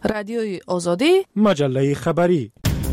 رادیوی آزادی، مجله خبری.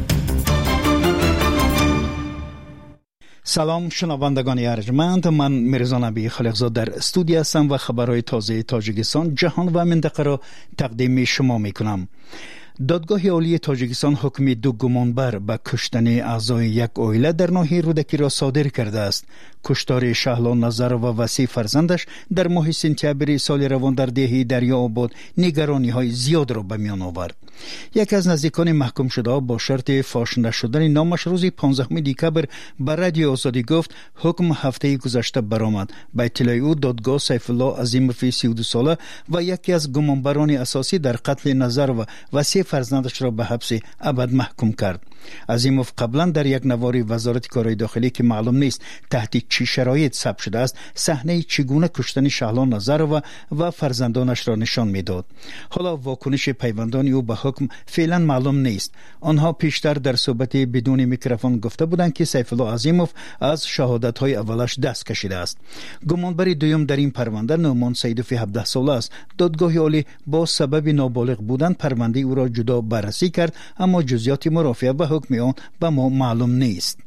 سلام شنوندگان ارجمند، من میرزا نبی خالقزاد در استودیو هستم و خبرهای تازه تاجیکستان، جهان و منطقه را تقدیم شما میکنم. دادگاه عالی تاجیکستان حکم 2 گمانبر به کشتن اعضای یک عائله در ناحیه رودکی را صادر کرده است. کشتار شهلا نظر و وسیع فرزندش در ماه سپتامبر سال روان در دهه دریا آباد نگرانی های زیاد را به میان آورد. یکی از نزدیکان محکوم شده با شرط فاش نشدن نامش روز 15 دکبر به رادیو آزادی گفت حکم هفته گذشته برآمد. به اطلاع او دادگاه سیف الله عظیموف 32 ساله و یکی از گمانبران اساسی در قتل نظر و وسیع فرزندش را به حبس ابد محکوم کرد. عظیموف قبلا در یک نوار وزارت کارهای داخلی که معلوم نیست تحت چه شرایط ثبت شده است، صحنه چگونه کشتن شهلا نظر و فرزندانش را نشان میداد. حالا واکنش پیوندان او به حکم فعلا معلوم نیست. آنها پیشتر در صحبت بدون میکروفون گفته بودند که سیف الله عظیموف از شهادت‌های اولش دست کشیده است. گمانبر دوم در این پرونده نومان سیدوف 17 ساله است. دادگاه عالی با سبب نابالغ بودن پرونده او را جدا بررسی کرد، اما جزئیات مرافعه به حکم آن به ما معلوم نیست.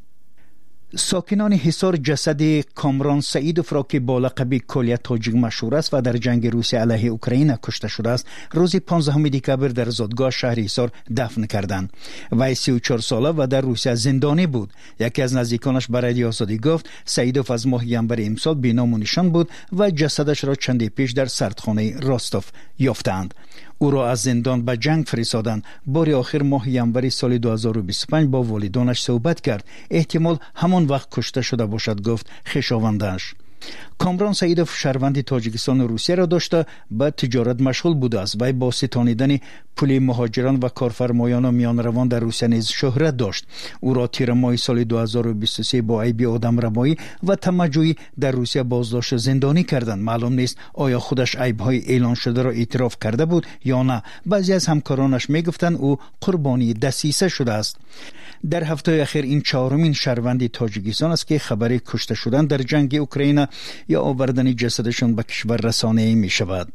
ساکنان حصار جسد کامران سعیدوف را که با لقب کلیه تاجیک مشهور است و در جنگ روسیه علیه اوکراین کشته شده است روز 15 دکبر در زادگاه شهر حصار دفن کردند. وی 34 ساله و در روسیه زندانی بود. یکی از نزدیکانش به رادیو آزادی گفت سعیدوف از ماه ژانویه امسال بی‌نام و نشان بود و جسدش را چندی پیش در سردخانه راستوف یافتند. او را از زندان به جنگ فرستادند. بار آخر ماه ژانویه سال 2025 با والدانش صحبت کرد. احتمال همان وقت کشته شده باشد، گفت خویشاوندش. کامران سعیدوف شهروند تاجیکستان و روسیه را داشته به تجارت مشغول بوده است. وی با ستانیدن پول مهاجران و کارفرمایان و میانروان در روسیه نیز شهرت داشت. او را تیر ماه سال 2023 با عیب آدمربایی و طمع‌جویی در روسیه بازداشت زندانی کردند. معلوم نیست آیا خودش عیب‌های اعلان شده را اعتراف کرده بود یا نه. بعضی از همکارانش میگفتند او قربانی دسیسه شده است. در هفته اخیر این 4مین شهروند تاجیکستان است که خبر کشته شدن در جنگ اوکراین یا آوردن جسدشان به کشور رسانه‌ای می شود.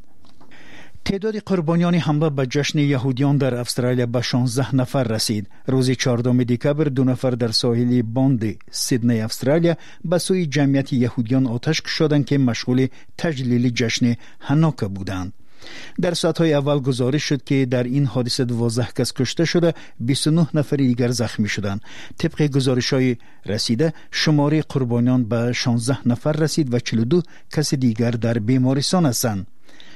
تعداد قربانیان حمله به جشن یهودیان در استرالیا به 16 نفر رسید. روز 14 دکبر 2 نفر در ساحل باند سیدنی استرالیا به سوی جمعیت یهودیان آتش کشیدند که مشغول تجلیل جشن هانوکا بودند. در ساعتهای اول گزارش شد که در این حادثه 12 کس کشته شده، 29 نفر دیگر زخمی شدند. طبق گزارش‌های رسیده شماره قربانیان به 16 نفر رسید و 42 کس دیگر در بیمارستان هستند.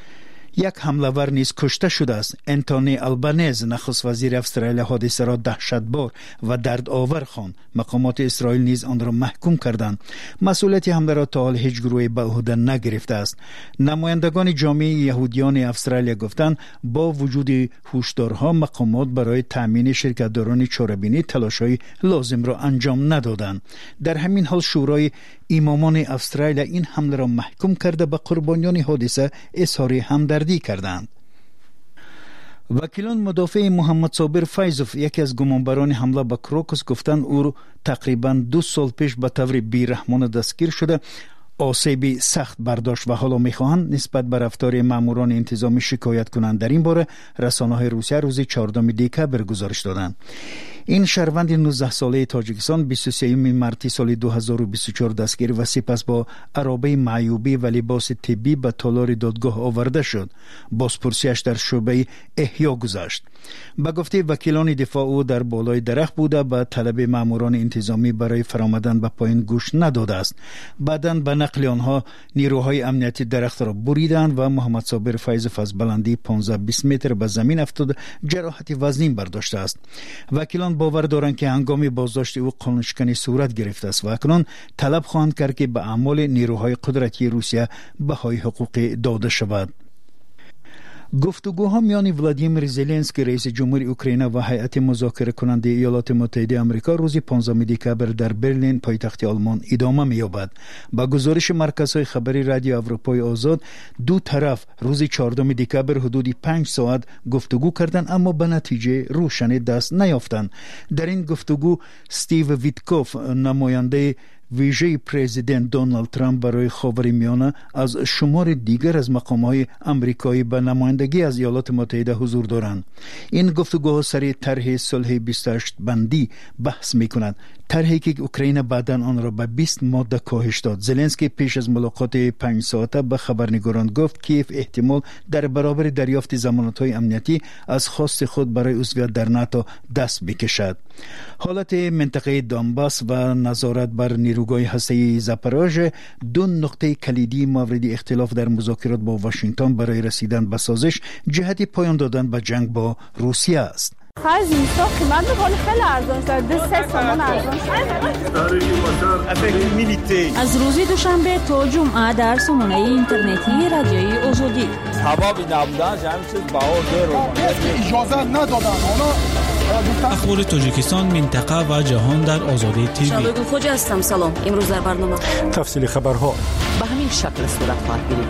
یک حمله‌ور نیز کشته شده است. انتونی البنز نخست وزیر استرالیا حادثه را دهشتبار و دردآور خواند. مقامات اسرائیل نیز آن را محکوم کردند. مسئولیت حمله را تا حال هیچ گروهی به عهده نگرفته است. نمایندگان جامعه یهودیان استرالیا گفتند با وجود هشدارها مقامات برای تامین شرکت‌داران چاره‌بینی تلاش‌های لازم را انجام ندادند. در همین حال شورای امامان استرالیا این حمله را محکوم کرده به قربانیان حادثه اظهار همدردی کردند. وکیلان مدافع محمد صابر فیضوف یکی از گمانبران حمله به کروکوس گفتند او تقریبا 2 سال پیش به طور بی‌رحمانه دستگیر شده، آسیبی سخت برداشت و حالا می‌خواهند نسبت به رفتار ماموران انتظامی شکایت کنند. در این باره رسانه‌های روسیه روز 14 دکبر گزارش دادند. این شهروند 19 ساله تاجیکستان 23 مارس سال 2024 دستگیر و سپس با عرابه معیوبی و لباس طبی به تالار دادگاه آورده شد. بازپرسیش در شعبه احیا گذشت. به گفته وکیلان دفاع او در بالای درخت بوده به طلب ماموران انتظامی برای فرآمدن به پایین گوش نداده است. بعداً به نقل آنها نیروهای امنیتی درخت را بریدند و محمد صابر فیضوف از بلندی 15-20 متر به زمین افتاد، جراحت وزنی برداشته است. وکیلان باور دارند که هنگام بازداشت او قانونشکنی صورت گرفته است و اکنون طلب خواهند کرد که به اعمال نیروهای قدرتی روسیه بهای حقوقی داده شود. گفتگوها میان ولادیمیر زلنسکی رئیس جمهور اوکراین و هیئت مذاکره کننده ایالات متحده آمریکا روز 15 دکبر در برلین پایتخت آلمان ادامه می‌یابد. با گزارش مرکزهای خبری رادیو اروپای آزاد، دو طرف روز 14 دکبر حدود 5 ساعت گفتگو کردند اما به نتیجه روشنی دست نیافتند. در این گفتگو استیو ویتکوف نماینده ویژه پرزیدنت دونالد ترامپ برای خاورمیانه از شمار دیگر از مقام‌های آمریکایی به نمایندگی از ایالات متحده حضور دارند. این گفتگوها سر طرح صلح 28 بندی بحث می‌کند. طرحی که اوکراین بعداً آن را به 20 ماده کاهش داد. زلنسکی پیش از ملاقات 5 ساعته به خبرنگاران گفت کیف احتمال در برابر دریافت ضمانت‌های امنیتی از خواست خود برای عضویت در ناتو دست بکشد. حالت منطقه دانباس و نظارت بر نیروگاه هسته‌ای زاپاروژه دو نقطه کلیدی مورد اختلاف در مذاکرات با واشنگتن برای رسیدن به سازش جهت پایان دادن به جنگ با روسیه است. خرج قیمت خیلی ارزان شده. 3 تومان ارزان شده. از روز دوشنبه تا جمعه در سامانه اینترنتی رادیوی آزادی. حبابی نبودن همین چیز بهار اجازه ندادن. اخبار تاجیکستان، منطقه و جهان در آزادی تیوی. شبگون خوجا هستم. سلام. امروز در برنامه تفصیل خبرها به همین شکل صورت خواهد گرفت.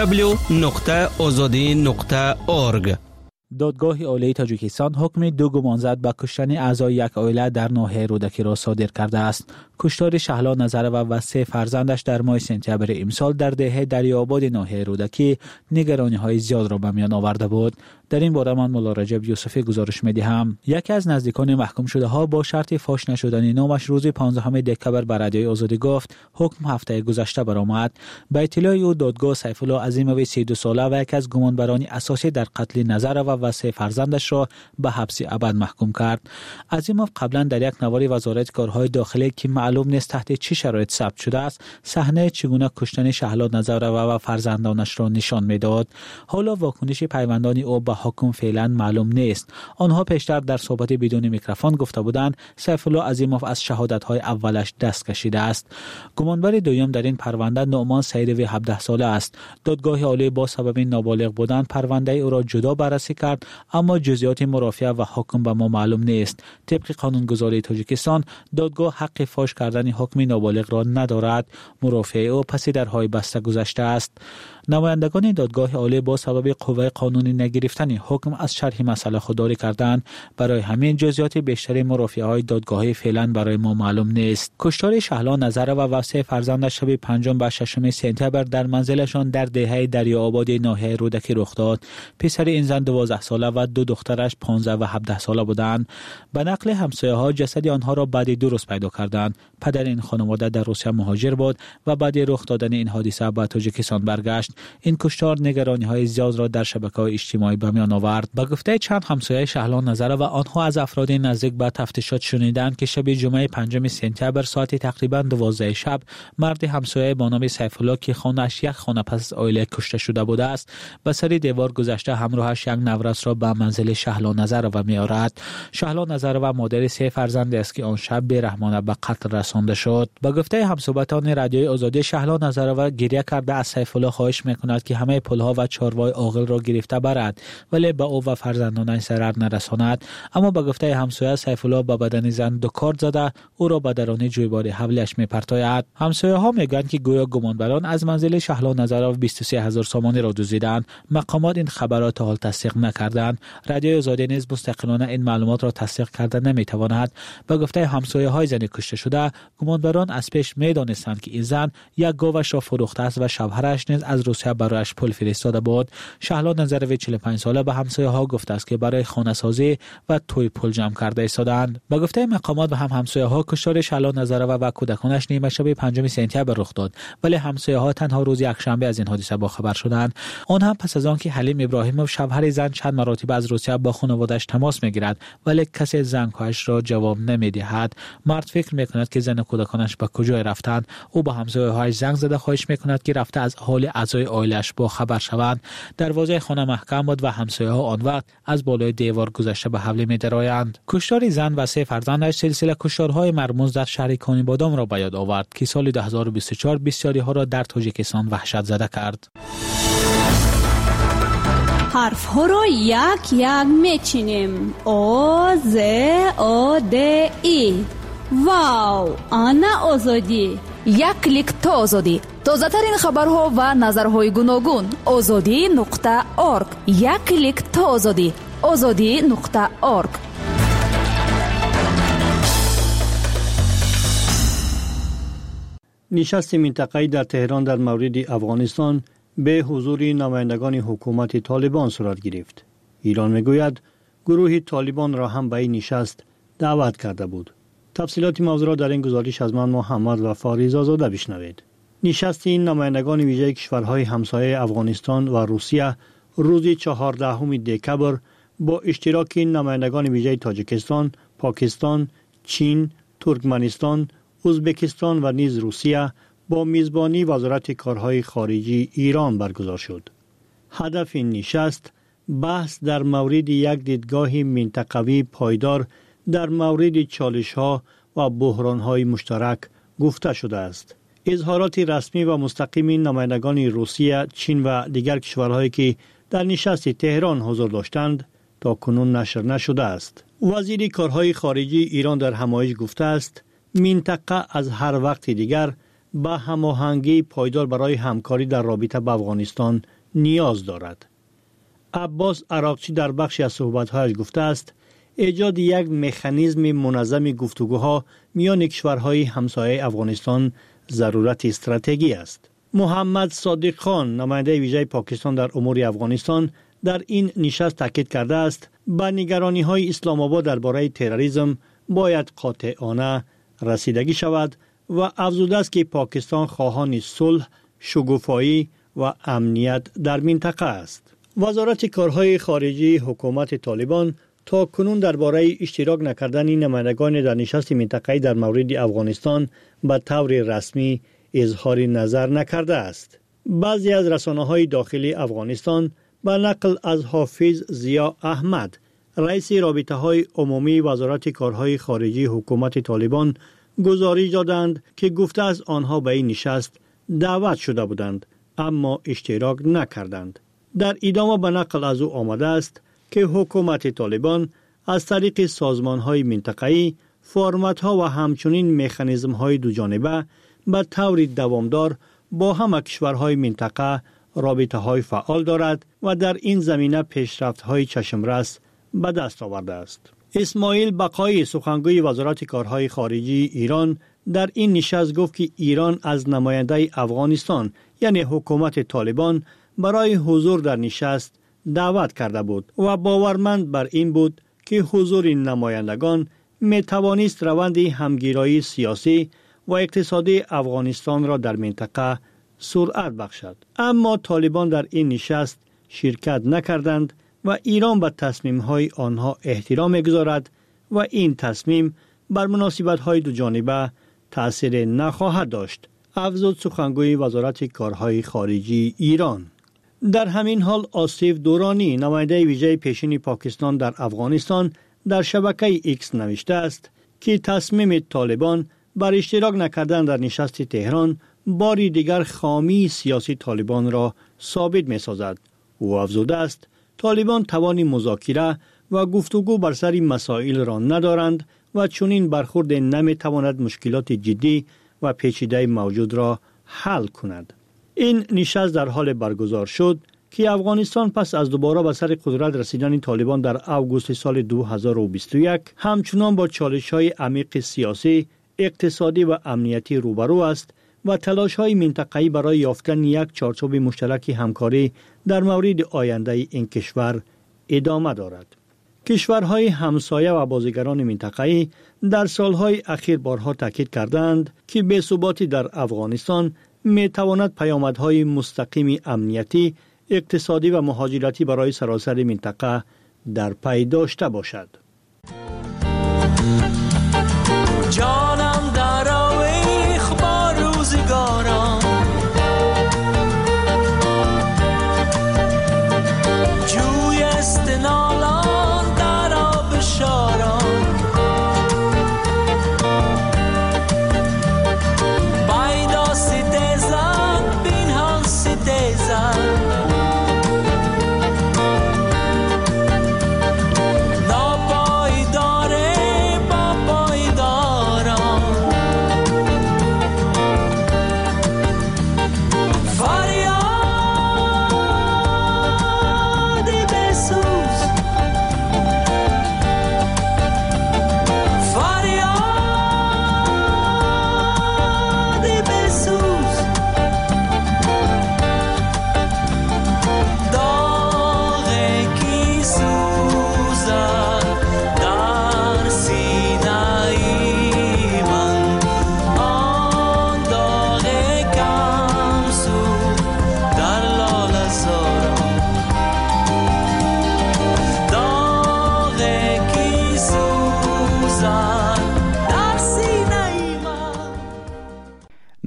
www.azadi.org. دادگاه عالی تاجیکستان حکم 2 گمانزد به کشتن اعضای یک عائله در ناحیه رودکی را صادر کرده است. کشتار شهلا نظرова و 3 فرزندش در ماه سپتامبر امسال در دهه دریاباد ناحیه رودکی نگرانی‌های زیاد را به میان آورده بود. در این باره من مولا رجب یوسفی گزارش می‌دهم. یکی از نزدیکان محکوم شده ها با شرط فاش نشدن نامش روز 15 دکمبر بر رادیوی آزادی گفت حکم هفته گذشته برآمد. به اطلاع او دادگاه سیف الله عظیموی 32 ساله و یکی از گمانبران اساسی در قتل نظرova و 3 فرزندش را به حبس ابد محکوم کرد. عظیموف قبلا در یک نوار وزارت کارهای داخلی که معلوم نیست تحت چه شرایط ثبت شده است صحنه چگونه کشتن شهلا نظرova و فرزندانش را نشان میداد. حالا واکنش پیوندان او به حکم فعلا معلوم نیست. آنها پیشتر در صحبت بدون میکروفون گفته بودند سیف الله عظیموف از شهادت‌های اولش دست کشیده است. گمانبر دوم در این پرونده نعمان سیدوی 17 ساله است. دادگاه عالی با سبب نابالغ بودن پرونده او را جدا بررسی کرد اما جزئیات مرافعه و حکم به ما معلوم نیست. طبق قانونگذاری تاجیکستان دادگاه حق فاش کردن حکم نابالغ را ندارد. مرافعه او پس درهای بسته گذشته است. نمایندگان دادگاه عالی با سبب قوه قانونی نگرفتن حکم از شرح مسئله خودداری کردند. برای همین جزئیات بیشتر مرافعه‌های دادگاهی فعلا برای ما معلوم نیست. کشتار شهلا نظرova و 3 فرزندش شب 5 و 6 سپتامبر در منزلشان در دهه دریاباد ناحیه رودکی رخ داد. پسر این زن 12 ساله و 2 دخترش 15 و 17 ساله بودند. به نقل همسایه‌ها جسد آنها را بعد 2 روز پیدا کردند. پدر این خانواده در روسیه مهاجر بود و بعد رخ دادن این حادثه به تاجیکستان برگشت. این کشتار نگرانی‌های زیاد را در شبکه‌های اجتماعی به میان آورد. به گفته چند همسایه شهلا نظرova آنها از افراد نزدیک به تفتیشات شنیدند که شب جمعه 5 سپتامبر ساعت تقریباً 12 شب مرد همسایه با نام سیف الله که خانه‌اش یک خانه پس از عائله کشته شده بوده است به سر دیوار گذشته همراهش یک نورس را به منزل شهلا نظرova می‌آورد. شهلا نظرova مادر 3 فرزند است که آن شب بی‌رحمانه به قتل رسانده شد. به گفته همصحبتان رادیوی آزادی شهلا نظرova گریه کرده از سیف الله خواهش می‌کند که همه پل‌ها و چاروای عاقل را گرفته برد ولی به او و فرزندانش ضرر نرساند. اما به گفته همسایه سیف الله به بدن زن 2 کارد زده او را به درون جویبار حولش می‌پرتاید. همسایه‌ها میگویند که گویا گمانبران از منزل شهلا نظرova 23000 سامانی را دزدیدند. مقامات این خبرات حال تصدیق نکردند. رادیوی آزادی نیز مستقلانه این معلومات را تصدیق کرده نمی‌تواند. به گفته همسایه‌های زن کشته شده گمانبران از پیش می‌دانستند که این زن یک گاوش را فروخته است و شوهرش نیز از روسیه برایش پول فرستاده بود. شهلا نظرova 45 ساله به همسایه‌ها گفته است که برای خانه سازی و توی پول جمع کرده ایستادند. به گفته مقامات و همسایه‌ها کشتار شهلا نظرova و کودکانش نیمه شب 5 سپتامبر رخ داد ولی همسایه‌ها تنها روز یکشنبه از این حادثه با خبر شدند. آن هم پس از آنکه حلیم ابراهیموف شوهر زن چند مراتب از روسیه با خانواده‌اش تماس می‌گیرد ولی کسی زنگ‌هایش را جواب نمی‌دهد. مرد فکر می‌کند که زن و کودکانش به کجای رفتند. او به همسایه‌هایش زنگ زده خواهش می‌کند که رفته از حال اعضای عائله‌اش با خبر شوند. دروازه خانه محکم بود و همسایه‌ها آن وقت از بالای دیوار گذشته به حمله می‌درآیند. کشتار زن و 3 فرزندش سلسله کشتارهای مرموز در شهر کانیبادام را به یاد آورد که سال 2024 بسیاری‌ها را در تاجیکستان وحشت زده کرد. حرف ها را یک یک میچینیم. آ ز آ د ای. واو، آنا آزادی. یک کلیک تا آزادی. تازه ترین خبرها و نظرهای گوناگون. azadi.org. یک کلیک تا آزادی. azadi.org. نشست منطقه‌ای در تهران در مورد افغانستان به حضور نمایندگان حکومت طالبان صورت گرفت. ایران میگوید گروه طالبان را هم به این نشست دعوت کرده بود. تفصیلات موضوع را در این گزارش از من محمد وفا رضازاده بشنوید. نشست این نمایندگان ویژه کشورهای همسایه افغانستان و روسیه روز 14 دکبر با اشتراک نمایندگان ویژه تاجیکستان، پاکستان، چین، ترکمنستان، ازبکستان و نیز روسیه با میزبانی وزارت کارهای خارجی ایران برگزار شد. هدف این نشست بحث در مورد یک دیدگاه منطقوی پایدار در مورد چالش‌ها و بحران‌های مشترک گفته شده است. اظهارات رسمی و مستقیم نمایندگان روسیه، چین و دیگر کشورهایی که در نشست تهران حضور داشتند تا کنون نشر نشده است. وزیر کارهای خارجی ایران در همایش گفته است منطقه از هر وقت دیگر به هماهنگی پایدار برای همکاری در رابطه با افغانستان نیاز دارد. عباس عراقچی در بخشی از صحبت‌هایش گفته است ایجاد یک مکانیزم منظم گفتگوها میان کشورهای همسایه افغانستان ضرورت استراتژی است. محمد صادق خان نماینده ویژه پاکستان در امور افغانستان در این نشست تاکید کرده است به نگرانی‌های اسلام آباد درباره تروریسم باید قاطعانه رسیدگی شود و افزوده است که پاکستان خواهان صلح، شکوفایی و امنیت در منطقه است. وزارت کارهای خارجی حکومت طالبان تا کنون درباره اشتراک نکردن نمایندگان در نشست منطقه‌ای در مورد افغانستان به طور رسمی اظهار نظر نکرده است. بعضی از رسانه‌های داخلی افغانستان به نقل از حافظ ضیا احمد، رئیس رابطه‌های عمومی وزارت کارهای خارجی حکومت طالبان گزارش دادند که گفته از آنها به این نشست دعوت شده بودند اما اشتراک نکردند. در ادامه به نقل از او آمده است که حکومت طالبان از طریق سازمان‌های منطقه‌ای، فرمت‌ها و همچنین مکانیزم‌های دوجانبه به طور دوامدار با همه کشورهای منطقه رابطه‌های فعال دارد و در این زمینه پیشرفت‌های چشمرس به دست آورده است. اسماعیل بقایی سخنگوی وزارت کارهای خارجی ایران در این نشست گفت که ایران از نماینده افغانستان یعنی حکومت طالبان برای حضور در نشست دعوت کرده بود و باورمند بر این بود که حضور این نمایندگان می توانست روند همگیرایی سیاسی و اقتصادی افغانستان را در منطقه سرعت بخشد. اما طالبان در این نشست شرکت نکردند و ایران به تصمیم‌های آنها احترام می‌گذارد و این تصمیم بر مناسبت‌های دو جانبه تأثیر نخواهد داشت. افزود سخنگوی وزارت کارهای خارجی ایران. در همین حال آصف دورانی نماینده ویژه پیشین پاکستان در افغانستان در شبکه ایکس نوشته است که تصمیم طالبان بر اشتراک نکردن در نشست تهران باری دیگر خامی سیاسی طالبان را ثابت می‌سازد. او افزوده است طالبان توان مذاکره و گفتگو بر سر مسائل را ندارند و چنین برخورد نمی‌تواند مشکلات جدی و پیچیده موجود را حل کند. این نشست در حال برگزار شد که افغانستان پس از دوباره به سر قدرت رسیدن طالبان در اوگوست سال 2021 همچنان با چالش‌های عمیق سیاسی، اقتصادی و امنیتی روبرو است و تلاش‌های منطقه‌ای برای یافتن یک چارچوب مشترک همکاری در مورد آینده این کشور ادامه دارد. کشورهای همسایه و بازیگران منطقه‌ای در سالهای اخیر بارها تاکید کردند که بی‌ثباتی در افغانستان می‌تواند پیامدهای مستقیم امنیتی، اقتصادی و مهاجرتی برای سراسر منطقه در پی داشته باشد. جانم در آویخ با روزگاران، جوی استنالان در آب شاران، بایدا سیدزن بینهان سیدزن، نابا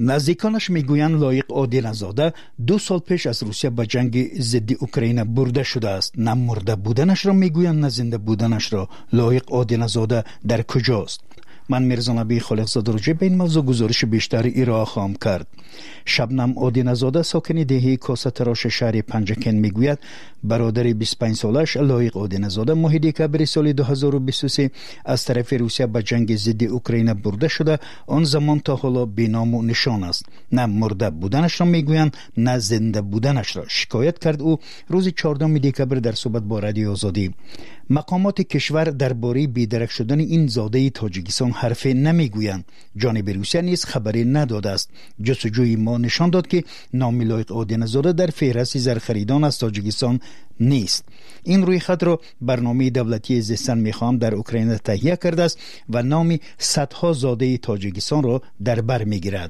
نزدیکانش میگویند لایق آدین‌زاده 2 سال پیش از روسیه به جنگ ضد اوکراین برده شده است. نه مرده بودنش را میگویند نه زنده بودنش را. لایق آدین‌زاده در کجاست؟ من میرزا نبی خالقزاده راجع به این موضوع گزارش بیشتری ارائه خواهم کرد. شبنم آدین‌زاده ساکن دهه کاسه تراش شهر پنجکن میگوید برادر 25 سالش لایق آدین‌زاده ماه دکبر سال 2023 از طرف روسیه به جنگ ضد اوکراین برده شده. آن زمان تا حالا بی‌نام و نشان است. نه مرده بودنش را میگویند نه زنده بودنش را. شکایت کرد او روز 14 دکبر در صحبت با رادیو آزادی. مقامات کشور درباره بی‌درک شدن این زاده تاجیکستان حرفی نمیگویند. جانب روسیه نیز خبری نداده است. جستجوی ما نشان داد که نام لایق آدین‌زاده در فهرست زرخریدان از تاجیکستان نیست. این رویخط را برنامه دولتی زیستن میخوام در اوکراین تهیه کرده است و نام صدها زاده تاجیکستان را در بر میگیرد.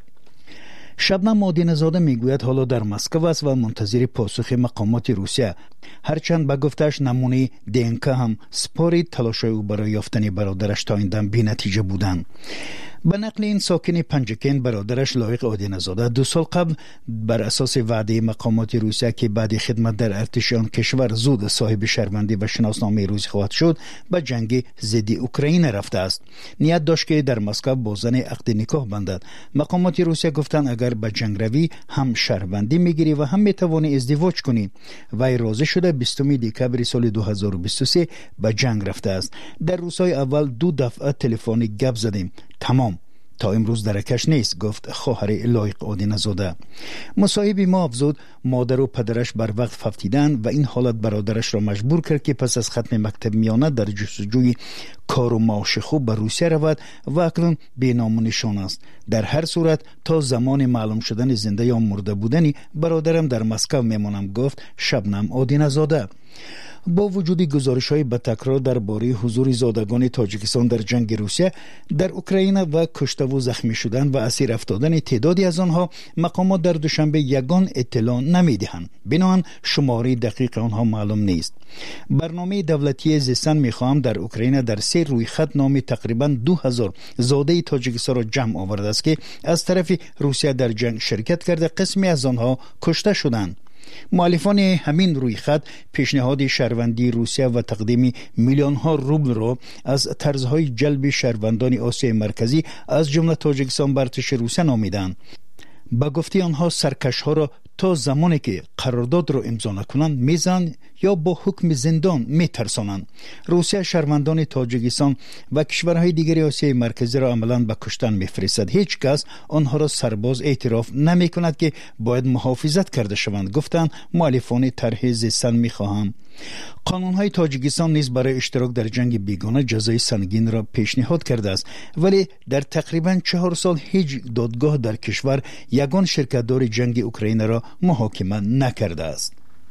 شبنم آدین‌زاده میگوید حالا در مسکو است و منتظر پاسخ مقامات روسیه. هرچند به گفتش نمونه دنک هم سپارید تلاش‌های او برای یافتن برادرش تا این دم بی‌نتیجه بودند. به نقل این ساکن پنجکن برادرش لایق آدین‌زاده 2 سال قبل بر اساس وعده مقامات روسیه که بعد خدمت در ارتش آن کشور زود صاحب شهروندی و شناسنامه روسی خواهد شد به جنگ ضد اوکراین رفته است. نیت داشت که در مسکو با زن عقد نکاح بندد. مقامات روسیه گفتند اگر به جنگ روی هم شهروندی میگیری و هم میتوانی ازدواج کنی. وی راضی شده 20 دکبر سال 2023 به جنگ رفته است. در روزهای اول 2 دفعه تلفنی گپ زدیم. تمام. تا امروز درکش نیست، گفت خواهر لایق آدین‌زاده. مصاحب ما افزود مادر و پدرش بر وقت فوتیدن و این حالت برادرش را مجبور کرد که پس از ختم مکتب میانه در جستجوی کار و معاش خوب به روسیه رود و اکنون بی‌نام و نشان است. در هر صورت تا زمان معلوم شدن زنده یا مرده بودنی برادرم در مسکو میمانم، گفت شبنم آدین‌زاده. با وجود گزارش‌های به تکرار درباره حضور زادگان تاجیکستان در جنگ روسیه در اوکراین و کشته و زخمی شدن و اسیر افتادن تعدادی از آنها، مقامات در دوشنبه یگان اطلاع نمی‌دهند. بنابراین شماره دقیق آنها معلوم نیست. برنامه دولتی زیستن می‌خواهم در اوکراین در 3 رویخط نام تقریباً 2000 زاده تاجیکستان را جمع آورده است که از طرف روسیه در جنگ شرکت کرده. قسمی از آنها کشته شدند. مؤلفان همین رویخط پیشنهاد شهروندی روسیه و تقدیم میلیون ها روبل را از طرزهای جلب شهروندان آسیای مرکزی از جمله تاجیکستان بر ارتش روسیه نامیدند. با گفته آنها سرکش ها را تا زمانی که قرارداد را امضا نکنند میزن یا با حکم زندان میترسانند. روسیه شهروندان تاجیکستان و کشورهای دیگری آسیای مرکزی را عملاً به کشتن میفرستد. هیچ کس آنها را سرباز اعتراف نمی کند که باید محافظت کرده شوند، گفتند مؤلفان طرح زیستن. میخواهم قانونهای تاجیکستان نیز برای اشتراک در جنگ بیگانه جزای سنگین را پیشنهاد کرده است، ولی در تقریباً 4 سال هیچ دادگاه در کشور یگان شرکت‌دار جنگ اوکراین را محاکمه نکرده است.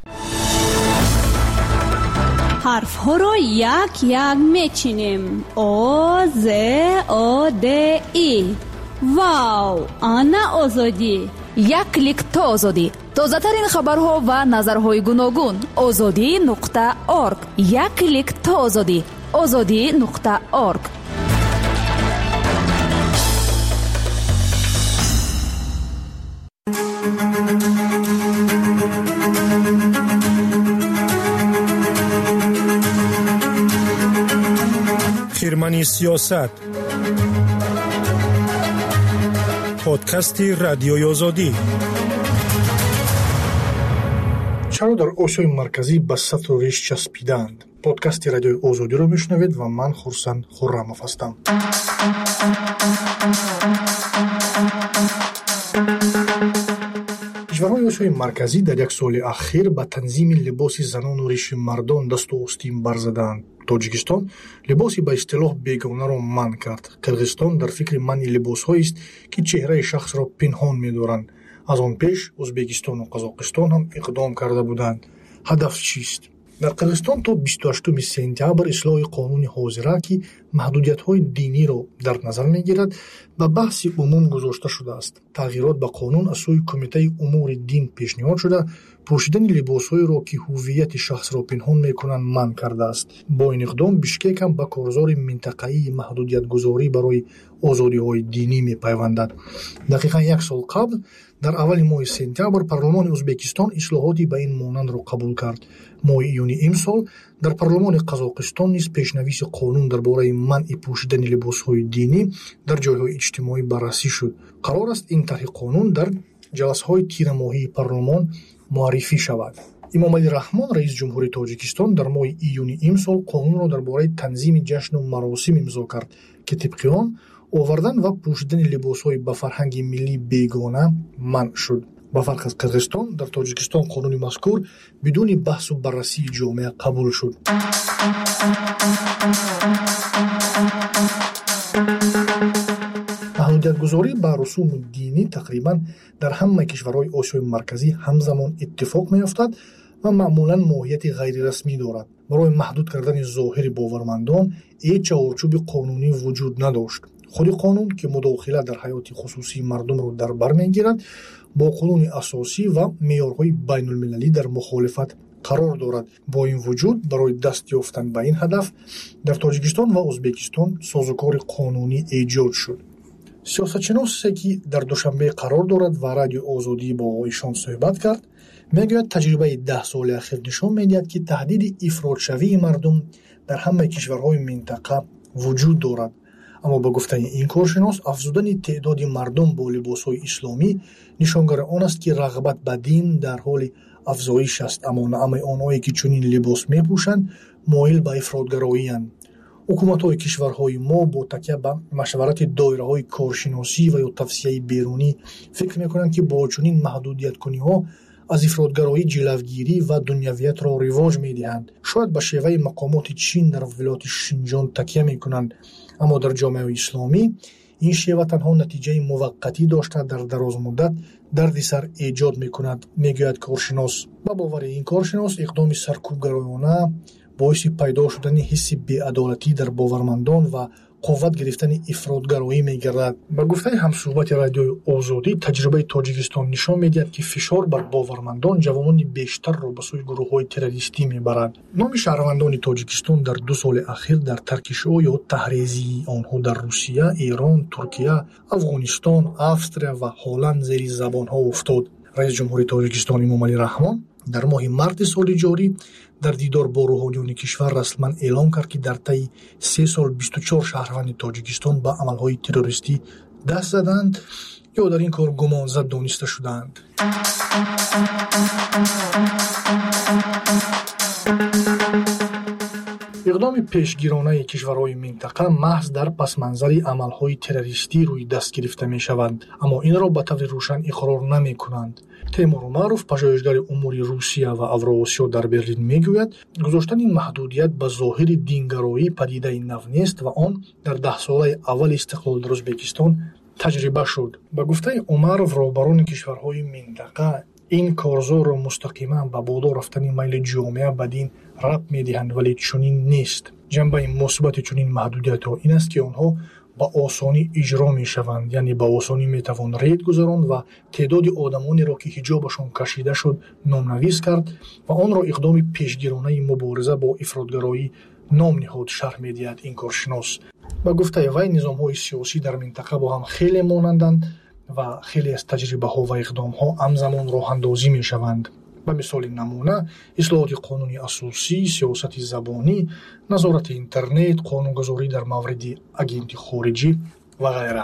حرف ها رو یک یک میچینیم. او ز او د ای. واو، آنا آزادی. یک کلیک تا آزادی. تازه ترین خبرها و نظرهای گوناگون. azadi.org. یک کلیک تا آزادی. azadi.org. خیرمنی سیاست، پادکستی رادیوی آزادی. چرا در آسیای مرکزی به سطر و ریش چسبیدند؟ پادکست رادیوی آزادی رو میشنوید و من خورسند خرم‌اف هستم. کشورهای آسیای مرکزی در یک سال اخیر به تنظیم لباس زنان و ریش مردان دست و آستین برزدند. تاجیکستان لباسی به اصطلاح بیگانه را منع کرد. قرغیزستان در فکر منع لباس‌هایی است که چهره شخص را پنهان می‌دارند. از آن پیش ازبکستان و قزاقستان هم اقدام کرده بودند. هدف چیست؟ در قرغیزستان تا 28 سپتامبر اصلاح قانون حاضره که محدودیت‌های دینی را در نظر می‌گیرد به بحث عموم گذاشته شده است. تغییرات به قانون از سوی کمیته امور دین پیشنهاد شده пӯшидани либосҳоеро ки ҳуввияти шахсро пинҳон мекунанд манъ кардааст. Бо ин иқдом Бишкек ҳам ба корзори минтақаии маҳдудиятгузорӣ барои озодиҳои динӣ мепайвандад. Дақиқан 1 сол қабл дар аввали моҳи сентябр парлумони Ӯзбекистон ислоҳоти ба ин монандро қабул кард. Моҳи июни имсол дар парлумони Қазоқистон низ пешнависи қонун дар бораи манъи пӯшидани либосҳои динӣ дар ҷойҳои иҷтимоӣ баррасӣ шуд. Қарор аст ин тарҳи қонун дар ҷаласаҳои тирамоҳии парлумон муаррифӣ шавад. Эмомалӣ Раҳмон, раис ҷумҳури Тоҷикистон, дар моҳи июни имсол қонунро дар бораи танзими ҷашну маросим имзо кард, ки тибқи он овардан ва пӯшидани либосҳои ба фарҳанги миллӣ бегона манъ шуд. ба фарқ аз Қирғизистон, дар Тоҷикистон қонуни мазкур бидуни баҳсу баррасии ҷомеа қабул шуд. маҳдудиятгузорӣ ба русуми динӣ тақрибан дар ҳамаи кишварҳои Осиёи Марказӣ ҳамзамон иттифоқ меёфтад ва маъмулан моҳияти ғайрирасмӣ дорад. Барои маҳдуд кардани зоҳири бовармандон ҳеҷ чаҳорчӯби қонунӣ вуҷуд надошт. худи қонун, ки мудохила дар ҳаёти хусусии мардумро дар бар мегирад, бо қонуни асосӣ ва меъёрҳои байнулмилалӣ дар мухолифат қарор дорад. Бо ин вуҷуд, барои даст ёфтан ба ин ҳадаф дар Тоҷикистон ва Ӯзбекистон созукори қонунӣ эҷод шуд. сиёсатшиносе, ки дар Душанбе қарор дорад ва радиои Озодӣ бо эшон суҳбат кард, мегӯяд таҷрибаи 10 соли ахир нишон медиҳад, ки таҳдиди ифротшавии мардум дар ҳамаи кишварҳои минтақа вуҷуд дорад. аммо ба гуфтани ин коршинос, афзудани теъдоди мардум бо либосҳои исломӣ нишонгари он аст, ки рағбат ба дин дар ҳоли афзоиш аст, аммо наъмаи онҳое, ки чунин либос мепӯшанд, моил ба ифротгароиянд. ҳукуматҳои кишварҳои мо бо такя ба машварати доираҳои коршиносӣ ва ё тавсияи берунӣ фикр мекунанд, ки бо чунин маҳдудияткуниҳо аз ифротгароӣ ҷилавгирӣ ва дунявиятро ривоҷ медиҳанд. шояд ба шеваи мақомоти Чин дар вилояти Шинҷон такя мекунанд, аммо дар ҷомеаи исломӣ ин шева танҳо натиҷаи муваққатӣ дошта дар дарозмуддат дарди сар эҷод мекунад, мегӯяд коршинос. ба бовари ин коршинос, иқдоми саркӯбгароёна боиси пайдо шудани ҳисси беадолатӣ дар бовармандон ва қувват гирифтани ифротгароӣ мегардад. Ба гуфтаи ҳамсӯҳбати радиои Озодӣ, таҷрибаи Тоҷикистон нишон медиҳад, ки фишор бар бовармандон ҷавонони бештарро ба сӯи гурӯҳҳои террористӣ мебарад. номи шаҳрвандони Тоҷикистон дар 2 соли ахир дар таркишо ё таҳризии онҳо дар Русия, Эрон, Туркия, Афғонистон, Австрия ва Ҳолланд зери забонҳо уфтод. раис ҷумҳури Тоҷикистон Эмомалӣ Раҳмон дар моҳи марти соли ҷорӣ дар дидор бо рӯҳониёни кишвар расман эълон кард, ки дар таи 3 сол 24 шаҳрванди Тоҷикистон ба амалҳои террористӣ даст заданд ё дар ин кор гумонзад дониста шудаанд. иқдоми пешгиронаи кишварҳои минтақа маҳз дар пасманзари амалҳои террористӣ рӯи даст гирифта мешаванд, аммо инро ба таври рӯшан иқрор намекунанд. Теймур Умаров, пажоҳишгари умури Русия ва Авроосиё дар Берлин мегӯяд, гузоштани маҳдудият ба зоҳири дингароӣ падидаи нав нест ва он дар 10 солаи аввали истиқлол дар Ӯзбекистон таҷриба шуд. Ба гуфтаи Умаров, роҳбарони кишварҳои минтақа ин корзорро мустақиман ба боло рафтани майли ҷомеа ба дин рабт медиҳанд, вале чунин нест. ҷанбаи мусбати чунин маҳдудиятҳо ин аст, ки онҳо ба осонӣ иҷро мешаванд, яъне ба осонӣ метавон рейд гузаронд ва теъдоди одамонеро, ки ҳиҷобашон кашида шуд, номнавис кард ва онро иқдоми пешгиронаи мубориза бо ифротгароӣ ном ниҳод, шарҳ медиҳад ин коршинос. ба гуфтаи вай, низомҳои сиёсӣ дар минтақа бо ҳам хеле монанданд ва хеле аз таҷрибаҳо ва иқдомҳо ҳамзамон роҳандозӣ мешаванд. ба мисоли намуна, ислоҳоти қонуни асосӣ, сиёсати забонӣ, назорати интернет, қонунгузорӣ дар мавриди агенти хориҷӣ ва ғайра.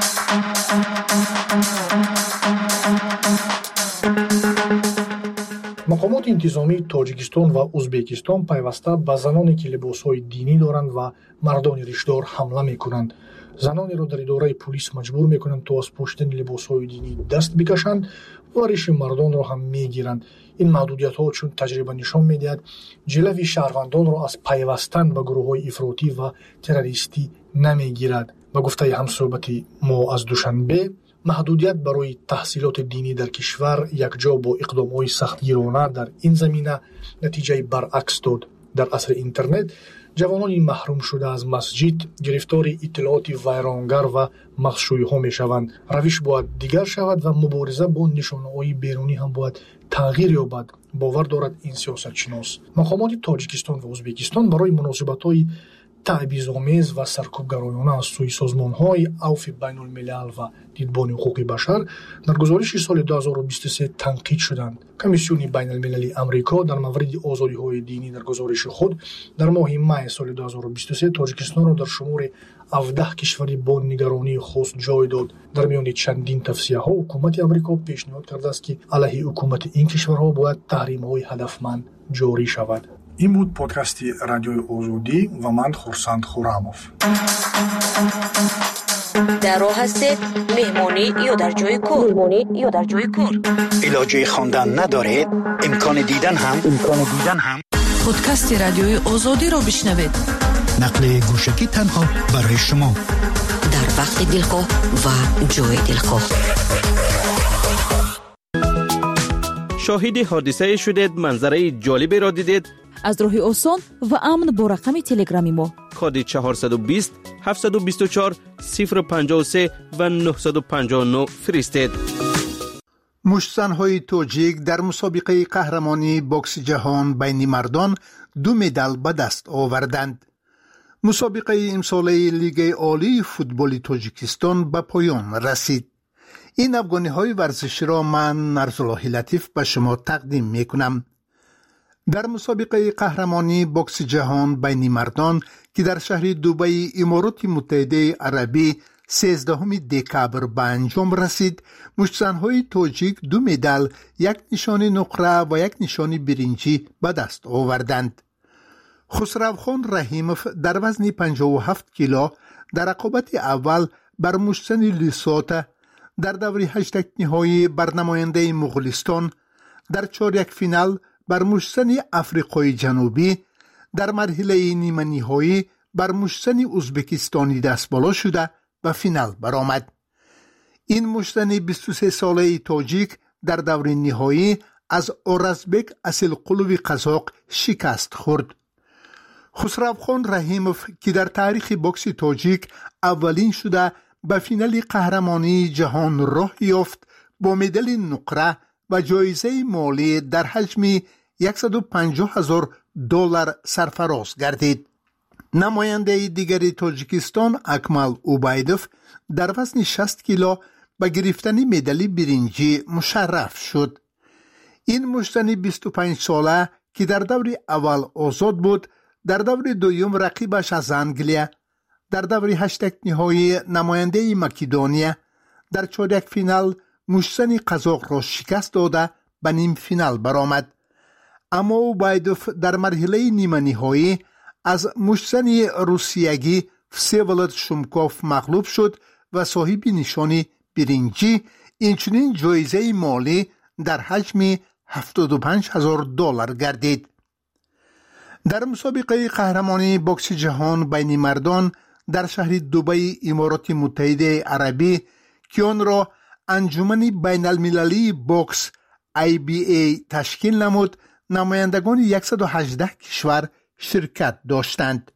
мақомоти интизомии Тоҷикистон ва Ӯзбекистон пайваста ба заноне, ки либосҳои динӣ доранд ва мардони риштдор ҳамла мекунанд. занонеро дар идораи пулис маҷбур мекунанд, то аз пӯшидани либосҳои динӣ даст бикашанд ва риши мардонро ҳам мегиранд. ин маҳдудиятҳо, чун таҷриба нишон медиҳад, ҷилави шаҳрвандонро аз пайвастан ба гурӯҳҳои ифротӣ ва террористӣ намегирад. ба гуфтаи ҳамсӯҳбати мо аз Душанбе, маҳдудият барои таҳсилоти динӣ дар кишвар якҷо бо иқдомҳои сахтгирона дар ин замина натиҷаи баръакс дод. дар асри интернет ҷавонони маҳрум шуда аз масҷид гирифтори иттилооти вайронгар ва махшӯйиҳо мешаванд. равиш бояд дигар шавад ва мубориза бо нишонаҳои берунӣ ҳам бояд тағйир ёбад, бовар дорад ин сиёсатшинос. мақомоти Тоҷикистон ва Ӯзбекистон барои муносибатҳои таъбизомез ва саркӯбгароёна аз сӯи созмонҳои авфи байнулмилал ва дидбони ҳуқуқи башар дар гузориши соли 2023 танқид шуданд. Комиссиони байналмилалии Амрико дар мавриди озодиҳои динӣ дар гузориши худ дар моҳи май соли 2023 Тоҷикистонро дар шумори 17 кишвари бо нигаронии хос ҷой дод. дар миёни чандин тавсияҳо ҳукумати Амрико пешниҳод кардааст, ки алайҳи ҳукумати ин кишварҳо бояд таҳримҳои ҳадафманд ҷорӣ шавад. این بود پادکست رادیوی آزادی و من خورسند خورمов. در راه هستید مهمانی یا در جای کار علاجه خواندن ندارید، امکان دیدن هم پادکست رادیوی آزادی را بشنوید. نقل گوشکی تنها برای شما در وقت دلخواه و جای دلخواه. شاهد حادثه شدید، منظره جالبی را دیدید؟ از راه آسان و امن با رقم تلگرامی ما کد 420 724 053 و 959 فرستید. مشتزن‌های توجیک در مسابقه قهرمانی بوکس جهان بین مردان 2 مدال به دست آوردند. مسابقه امساله لیگ عالی فوتبال تاجیکستان به پایان رسید. این افغانی‌های ورزشی را من نرزالله لطیف به شما تقدیم می‌کنم. در مسابقه قهرمانی بوکس جهان بین مردان که در شهر دبی امارات متحده عربی 13 دکبر به انجام رسید، مشتزن‌های تاجیک 2 مدال، 1 نشان نقره و 1 نشان برنجی به دست آوردند. خسروخان رحیموف در وزن 57 کیلو در رقابت اول بر مشتزن لیسوت در دوره 8 نهایی بر نماینده مغولستان، در چهارک فینال بر مشتزن افریقای جنوبی، در مرحله نیمه نهایی بر مشتزن ازبکستانی دست بالا شده و فینال برآمد. این مشتزن 23 ساله تاجیک در دوره نهایی از اورزبک اصلقلوی قزاق شکست خورد. خسروخان رحیموف که در تاریخ بوکس تاجیک اولین شده به فینال قهرمانی جهان راه یافت، با مدال نقره و جایزه مالی در حجم $150,000 سرفراز گردید. نماینده دیگری تاجیکستان اکمل اوبایدوف در وزن 60 کیلو به گرفتن مدال برنجی مشرف شد. این مشتزن 25 ساله که در دور اول آزاد بود، در دور دوم رقیبش از انگلیا، در دور 8 نهایی نماینده مکدونیا، در چهارک فینال مشتزن قزاق را شکست داده به نیم فینال برآمد. اما اوبایدوف در مرحله نیمه نهایی از مشتزن روسیگی فسیولد شومکوف مغلوب شد و صاحب نشان برنجی، اینچنین جایزه مالی در حجم $75,000 گردید. در مسابقه قهرمانی بوکس جهان بین مردان در شهر دبی امارات متحده عربی که آن را انجمن بین المللی بوکس IBA تشکیل نمود، نمایندگان 118 کشور شرکت داشتند.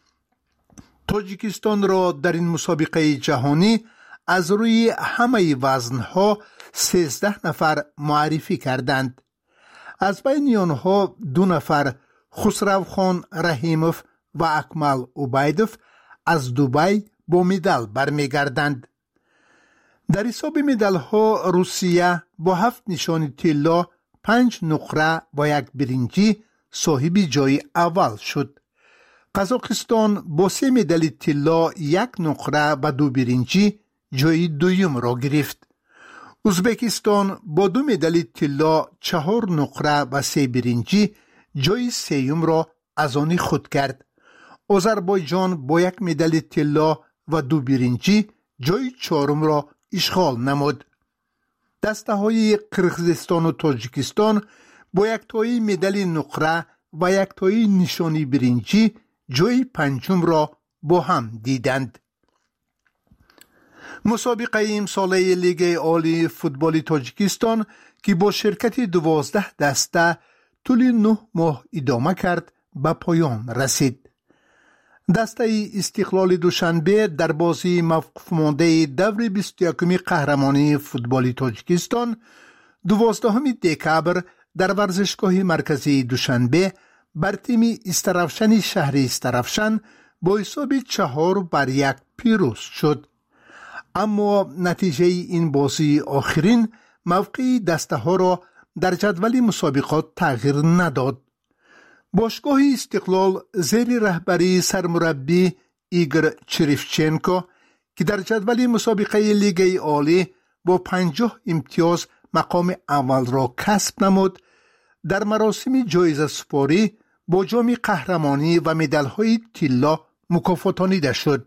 تاجیکستان را در این مسابقه جهانی از روی همه وزنها 13 نفر معرفی کردند. از بین آنها 2 نفر خسروخان رحیموف و اکمل اوبایدوف از دبی با مدال برمیگردند. در حساب مدال ها روسیه با 7 نشان طلا، 5 نقره و 1 برنجی صاحب جای اول شد. قزاقستان با 3 مدال طلا، 1 نقره و 2 برنجی جای دوم را گرفت. ازبکستان با 2 مدال طلا، 4 نقره و 3 برنجی جای سوم را از آن خود کرد. آذربایجان با 1 مدال طلا و 2 برنجی جای چهارم را اشغال نمود. دسته های قرقیزستان و تاجیکستان با 1 تایی مدال نقره و 1 تایی نشانی برنجی جای پنجم را با هم دیدند. مسابقه امساله لیگ عالی فوتبال تاجیکستان که با شرکت 12 دسته طول 9 ماه ادامه کرد به پایان رسید. دسته استقلال دوشنبه در بازی موقوف مانده دور 21 قهرمانی فوتبال تاجیکستان 12 دکبر در ورزشگاه مرکزی دوشنبه بر تیم استرافشن شهر استرافشن با حساب 4-1 پیروز شد. اما نتیجه این بازی آخرین موقع دسته ها را در جدول مسابقات تغییر نداد. باشگاه استقلال زیر رهبری سرمربی ایگور چریفچنکو که در جدول مسابقه لیگ عالی با 50 امتیاز مقام اول را کسب نمود، در مراسم جایزه سپاری با جام قهرمانی و مدال‌های طلا مکافاتانیده شد.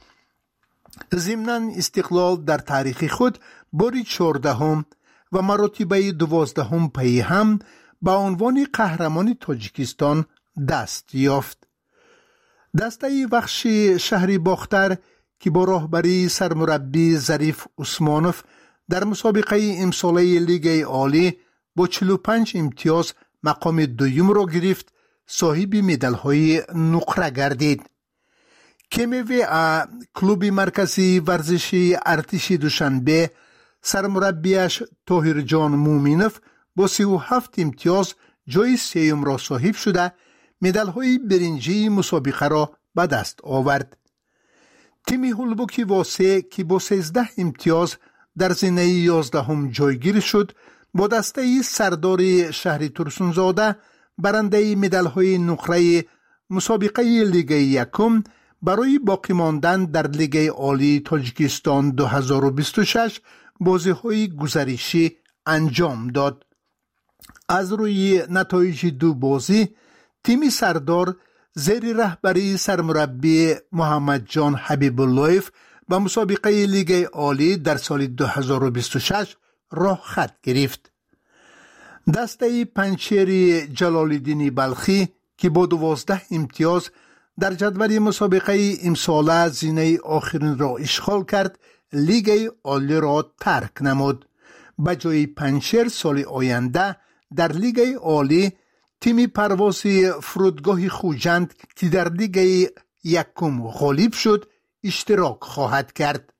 ضمناً استقلال در تاریخ خود باری 14 و مراتبه 12 پی هم با عنوان قهرمان تاجیکستان دست یافت. دسته بخش شهری باختر که با راهبری سرمربی ظریف عثمانوف در مسابقه امساله لیگ عالی با 45 امتیاز مقام دوم را گرفت، صاحب مدال‌های نقره گردید. کمیوی کلوب مرکزی ورزشی ارتش دوشنبه سرمربیش طاهر جان مومینوف با 37 امتیاز جای سیوم را صاحب شده مدال‌های برنجی مسابقه را به دست آورد. تیم هولبوکی واسه که با 13 امتیاز در زینه 11 جایگیر شد با دسته سردار شهر ترسونزاده برنده مدال‌های نقره مسابقه لیگ یکم برای باقی ماندن در لیگ عالی تاجیکستان 2026 بازی‌های گزارشی انجام داد. از روی نتایج دو بازی تیم سردار زیر رهبری سرمربی محمد جان حبیب اللهیف به مسابقه لیگ عالی در سال 2026 راه خط گرفت. دسته پنچیر جلال الدین بلخی که با 12 امتیاز در جدول مسابقه امساله زینه آخرین را اشغال کرد، لیگ عالی را ترک نمود. به جای پنچیر سال آینده در لیگ عالی تیم پرواز فرودگاه خوجند که در لیگ یکم غالب شد اشتراک خواهد کرد.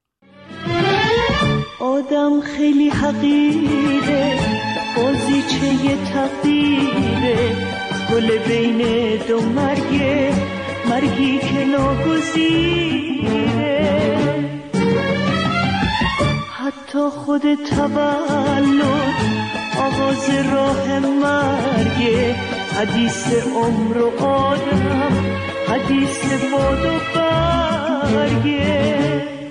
آدم خیلی حقیره، بازیچه تقدیره، گل بین دو مرگی که ناگزیره. حتی خود تولد آغاز راه مرگه، حدیث عمر و آدم، حدیث باد و برگه.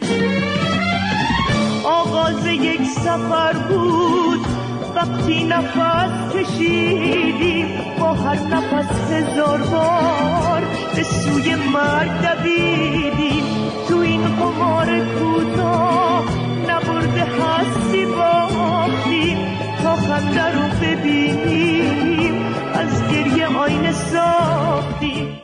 آغاز یک سفر بود وقتی نفس کشیدیم، با هر نفس 1000 بار به سوی مرگ دویدیم. تو این قمار کوتاه نبرده هستی باختیم، تا خنده رو ببینیم از گریه آینه ساختیم.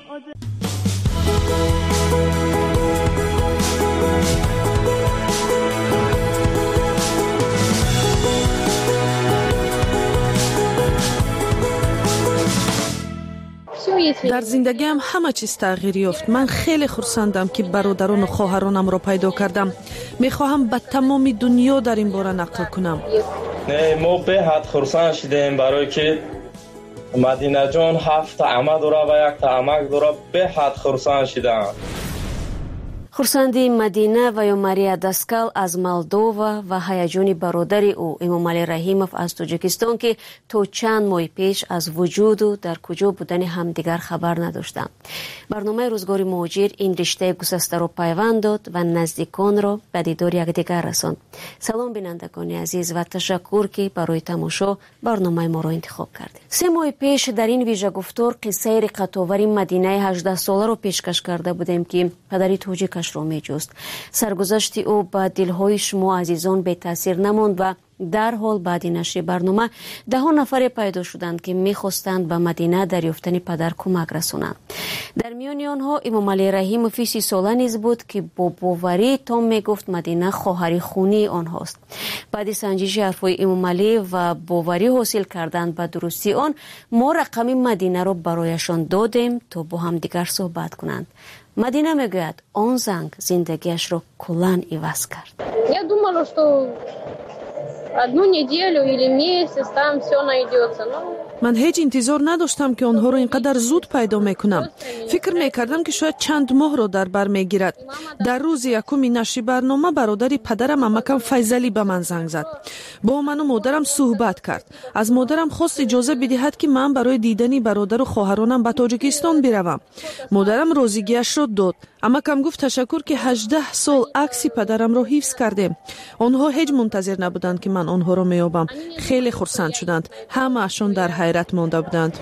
در زندگیم همه چیز تغییر یافت. من خیلی خرسندم که برادران و خواهرانم را پیدا کردم. میخواهم به تمام دنیا در این باره نقل کنم. ما به حد خرسند شدیم برای که مدینه جان 7 عمه داره و 1 عمک داره. به حد خرسند شدم. خورسندی مدینه و یا ماریا داسکال از مالدووا و هیجان برادری او امامعلی رحیمов از تاجیکستان که تا چند ماه پیش از وجود و در کجا بودن همدیگر خبر نداشتند. برنامه روزگار مهاجر این رشته گسسته را پیوند داد و نزدیکان را به دیدار یکدیگر رساند. سلام بینندگان عزیز و تشکر که برای تماشا برنامه ما را انتخاب کردید. 3 ماه پیش در این ویژه گفتار قصه رقت‌آور مدینه 18 ساله را پیشکش کرده بودیم که پدری تاجیک رو می جست. سرگذشت او با دلهای شما عزیزان به تاثیر نماند و در حال بعد نشر برنامه 10 نفر پیدا شدند که می خواستند به مدینه دریافتن پدر کمک رسانند. در میان آنها امامعلی رحیمov 30 ساله نیز بود که با باوری تام می گفت مدینه خواهر خونی آنهاست. بعد سنجش حرفهای امامعلی و باوری حاصل کردن به درستی آن، ما رقم مدینه را برایشان دادیم تا با هم دیگر صحبت کنند. مدینه میگوید آن زنگ زندگیش را کلاً عوض کرد. Я думала, что одну неделю или месяц там все найдется. من هیچ انتظار نداشتم که آنها را اینقدر زود پیدا میکنم. فکر میکردم که شاید چند ماه را در بر میگیرد. در روز یکم نشر برنامه برادری پدرم عمکم فیضلی به من زنگ زد. با من و مادرم صحبت کرد. از مادرم خواست اجازه بدهد که من برای دیدن برادر و خواهرانم به تاجیکستان بروم. مادرم راضیگیش را داد. عمکم گفت تشکر که 18 سال عکس پدرم را حفظ کردیم. آنها هیچ منتظر نبودند که من آنها را میابم. خیلی خرسند شدند. همه‌شان در حیرت مانده بودند.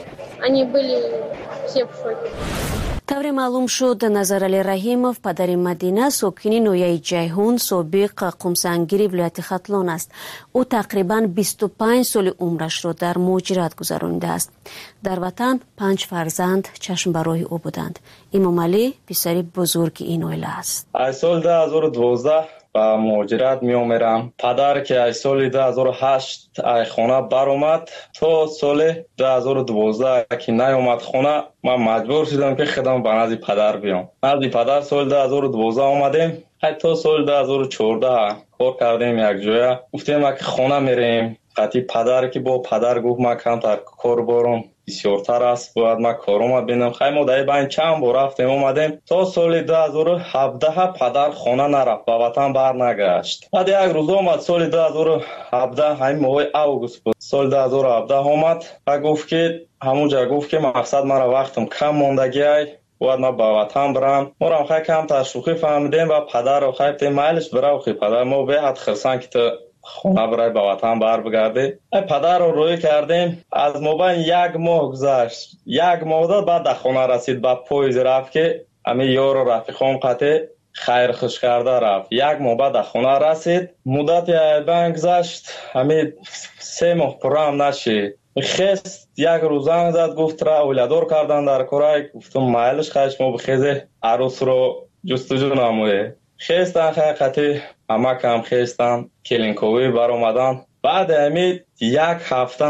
طور معلوم شد نظرعلی رحیمов پدر مدینه ساکن نویه جیهون سابق قمسنگیری ولایت ختلان است. او تقریبا 25 سال عمرش را در مهاجرت گذرانیده است. در وطن 5 فرزند چشم برای او بودند. امام علی پسری بزرگ این عائله است. از سال 2012 با مهاجرت می آمدم. پدر که از سال 2008 از خانه بر اومد تا سال 2012 که نیامد خانه، من مجبور شدم که خودم به نزد پدر بیام. نزد پدر سال 2012 آمدیم. حتی سال 2014 کار کردیم یک جای. گفتیم که خانه میریم. قطعی پدر که با پدر گفت من کمتر کار بارم بسیارتر است، باید من کارم ببینم. خیلی مدت بین چند بار رفتیم اومدیم تا سال 2017 پدر خانه نرفت، به وطن برنگشت. بعد یک روز اومد سال 2017 همین ماه اوگوست بود. سال 2017 اومد و گفت که همونجا گفت که مقصد مرا وقتم کم ماندگی باید من به وطن برم. ما را خیلی کم تشویقی فهمیدیم و پدر رو خیلی میلش برای خیلی پدر ما به حد خرسان که خونه برای به وطن بر بگرده. پدر رو روی کردیم. از مابین یک ماه گذشت. یک ماه داد بعد در خونه رسید. با پویز رفت که همین یار و رفیقام قطع خیر خوش کرده رفت. یک ماه بعد در خونه رسید. مدت بین گذشت. همین 3 ماه پرام نشید. خست یک روز زنگ زد گفت را اولادار کردن در کره. گفتم مایلش خیش ما بخیزه عروس رو جستجو نمویه. خستن خیلی عمکم خستن کلینکوی بر اومدن. بعد امید یک هفته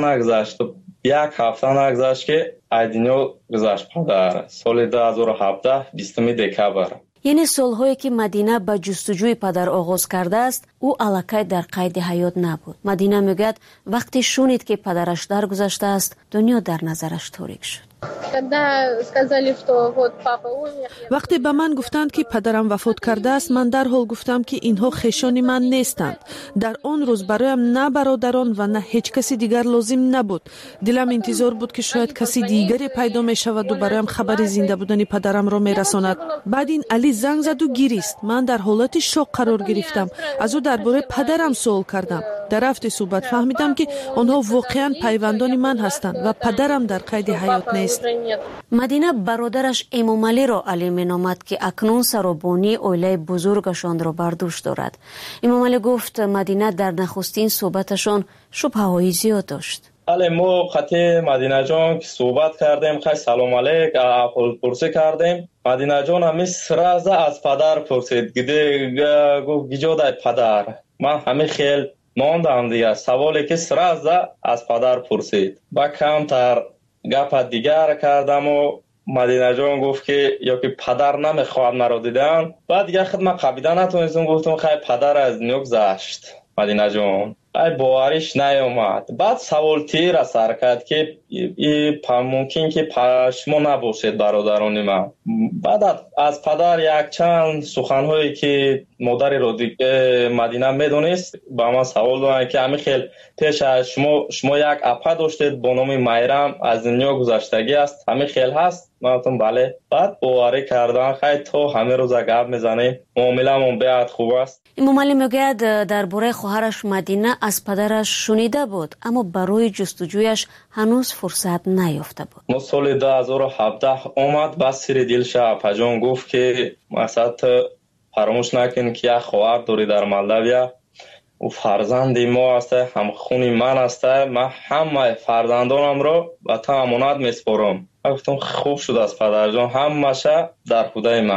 نگذشت که ایدینیو گذشت پدر. سال 2017 20 دکبر. یعنی سالهایی که مدینه به جستجوی پدر آغاز کرده است، او الکی در قید حیات نبود. مدینه میگوید وقتی شنید که پدرش درگذشته است، دنیا در نظرش تاریک شد. وقتی به من گفتند که پدرم وفات کرده است، من در حال گفتم که اینها خویشان من نیستند. در آن روز برایم نه برادران و نه هیچ کسی دیگر لازم نبود. دلم انتظار بود که شاید کسی دیگری پیدا می شود و برایم خبر زنده بودن پدرم را می رساند. بعد این علی زنگ زد و گریست. من در حالت شوک قرار گرفتم. از او درباره پدرم سوال کردم. در رفت صحبت فهمیدم که آنها واقعا پیوندان من هستند و پدرم در قید حیات نیست. مدینه برادرش امام علی را علی مینامد که اکنون سرابانی عائله بزرگشان را بر دوش دارد. امام علی گفت مدینه در نخستین صحبتشان شبهه‌های زیاد داشت. بله ما خطی مدینه جان که صحبت کردیم، خیلی سلام علیک احوال پرسی کردیم. مدینه جان همی سرازه از پدر پرسید. گفت گیجاده پدر. من همی خیلی ماندم دیگه. سوالی که سرازه از پدر پرسید. با کمتر گپ دیگر کردم و مدینه جان گفت که یا که پدر نمیخواد مرا دیدن. بعد دیگه خدمت قبیده نتونستم. گفتم خیلی پدر از دنیا گذشت. مدینه جان باوریش نیامد. بعد سوال تیر سر کرد که ممکن که شما نباشید برادران من. بعد از پدر یک چند سخنهایی که مادر رو دیگه مدینه میدونست با من سوال دارن که همین خیلی پیش از شما یک اپا داشتید با نام میرم از دنیا گذشتگی است، همین خیلی هست؟ من گفتم بله. بعد باوری کردن خیلی تو همه روز گپ میزنیم، معامله‌مون بیاد خوب است. امام علی میگوید درباره خواهرش مدینه از پدرش شنیده بود اما برای جستجویش هنوز فرصت نیافته بود. ما سال 2017 اومد با سری دلش اپا جان گفت که مثلا فراموش نکن که یک خواهر داری در مالداویا و فرزند ما است، هم خونی من است. من همه فرزندانم را به تو امانت میسپارم. گفتم خوب شد از پدر جان، همه‌ش در خدای من.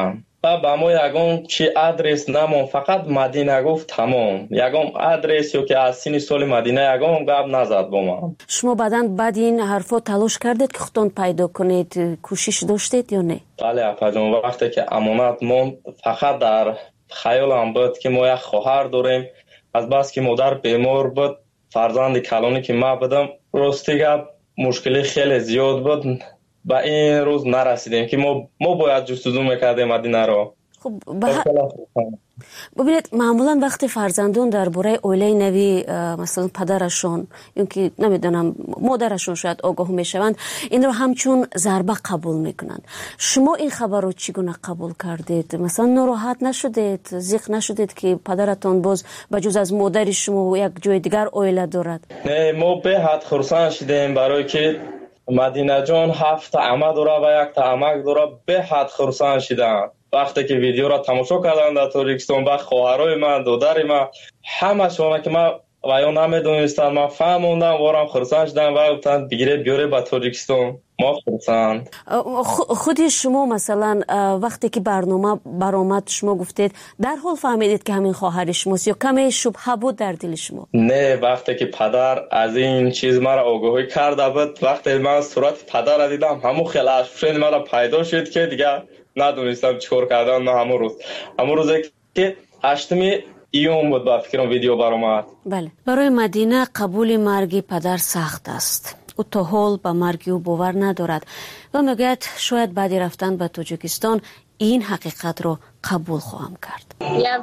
با ما یگان چی آدرس نمون فقط مدینه گفت تمام یگان آدرس یا که از سین سال مدینه یگان گپ نزد با ما. شما بعد این حرفا تلاش کردید که خودتون پیدا کنید کوشش داشتید یا نه؟ بله اپا جان وقتی که امانت مون فقط در خیالم بود که ما یک خواهر داریم از بس که مادر بیمار بود فرزند کلانی که ما بودم راستی گپ مشکلی خیلی زیاد بود با این روز نرسیدیم که ما باید جستجو میکردیم مدینه رو. خب ببینید معمولا وقتی فرزندان درباره اویله نوی مثلا پدرشون یا که نمیدونم مادرشون شاید آگاه میشوند این رو همچون ضربه قبول میکنند. شما این خبر رو چگونه قبول کردید؟ مثلا ناراحت نشدید؟ ضیق نشدید که پدرتون باز بجز از مادر شما یک جای دیگر اویله دارد؟ نه ما به حد خرسان شدیم برای که مدینه جان 7 عمه داره و 1 عمک داره به حد خرسان شدن. وقتی که ویدیو را تماشا کردن در تاجیکستان با خواهرای من دادر من همه شما که من و یا نمیدونستم من فهموندم وارم خرسان شدم و گفتن بگیره بیاره به تاجیکستان ما خرسان. خودی شما مثلا وقتی که برنامه برآمد شما گفتید در حال فهمیدید که همین خواهر شماست یا کمی شبهه بود در دل شما؟ نه وقتی که پدر از این چیز مرا آگاهی کرده بود وقتی من صورت پدر را دیدم همون خیلی افشین مرا پیدا شد که دیگه ندونستم چیکار کردن. من همون روزی که 8 ایون بود با فکرم ویدیو برآمد. بله برای مدینه قبول مرگ پدر سخت است. او تا حال به مرگ او باور ندارد و میگوید شاید بعد رفتن به تاجیکستان این حقیقت رو قبول خواهم کرد.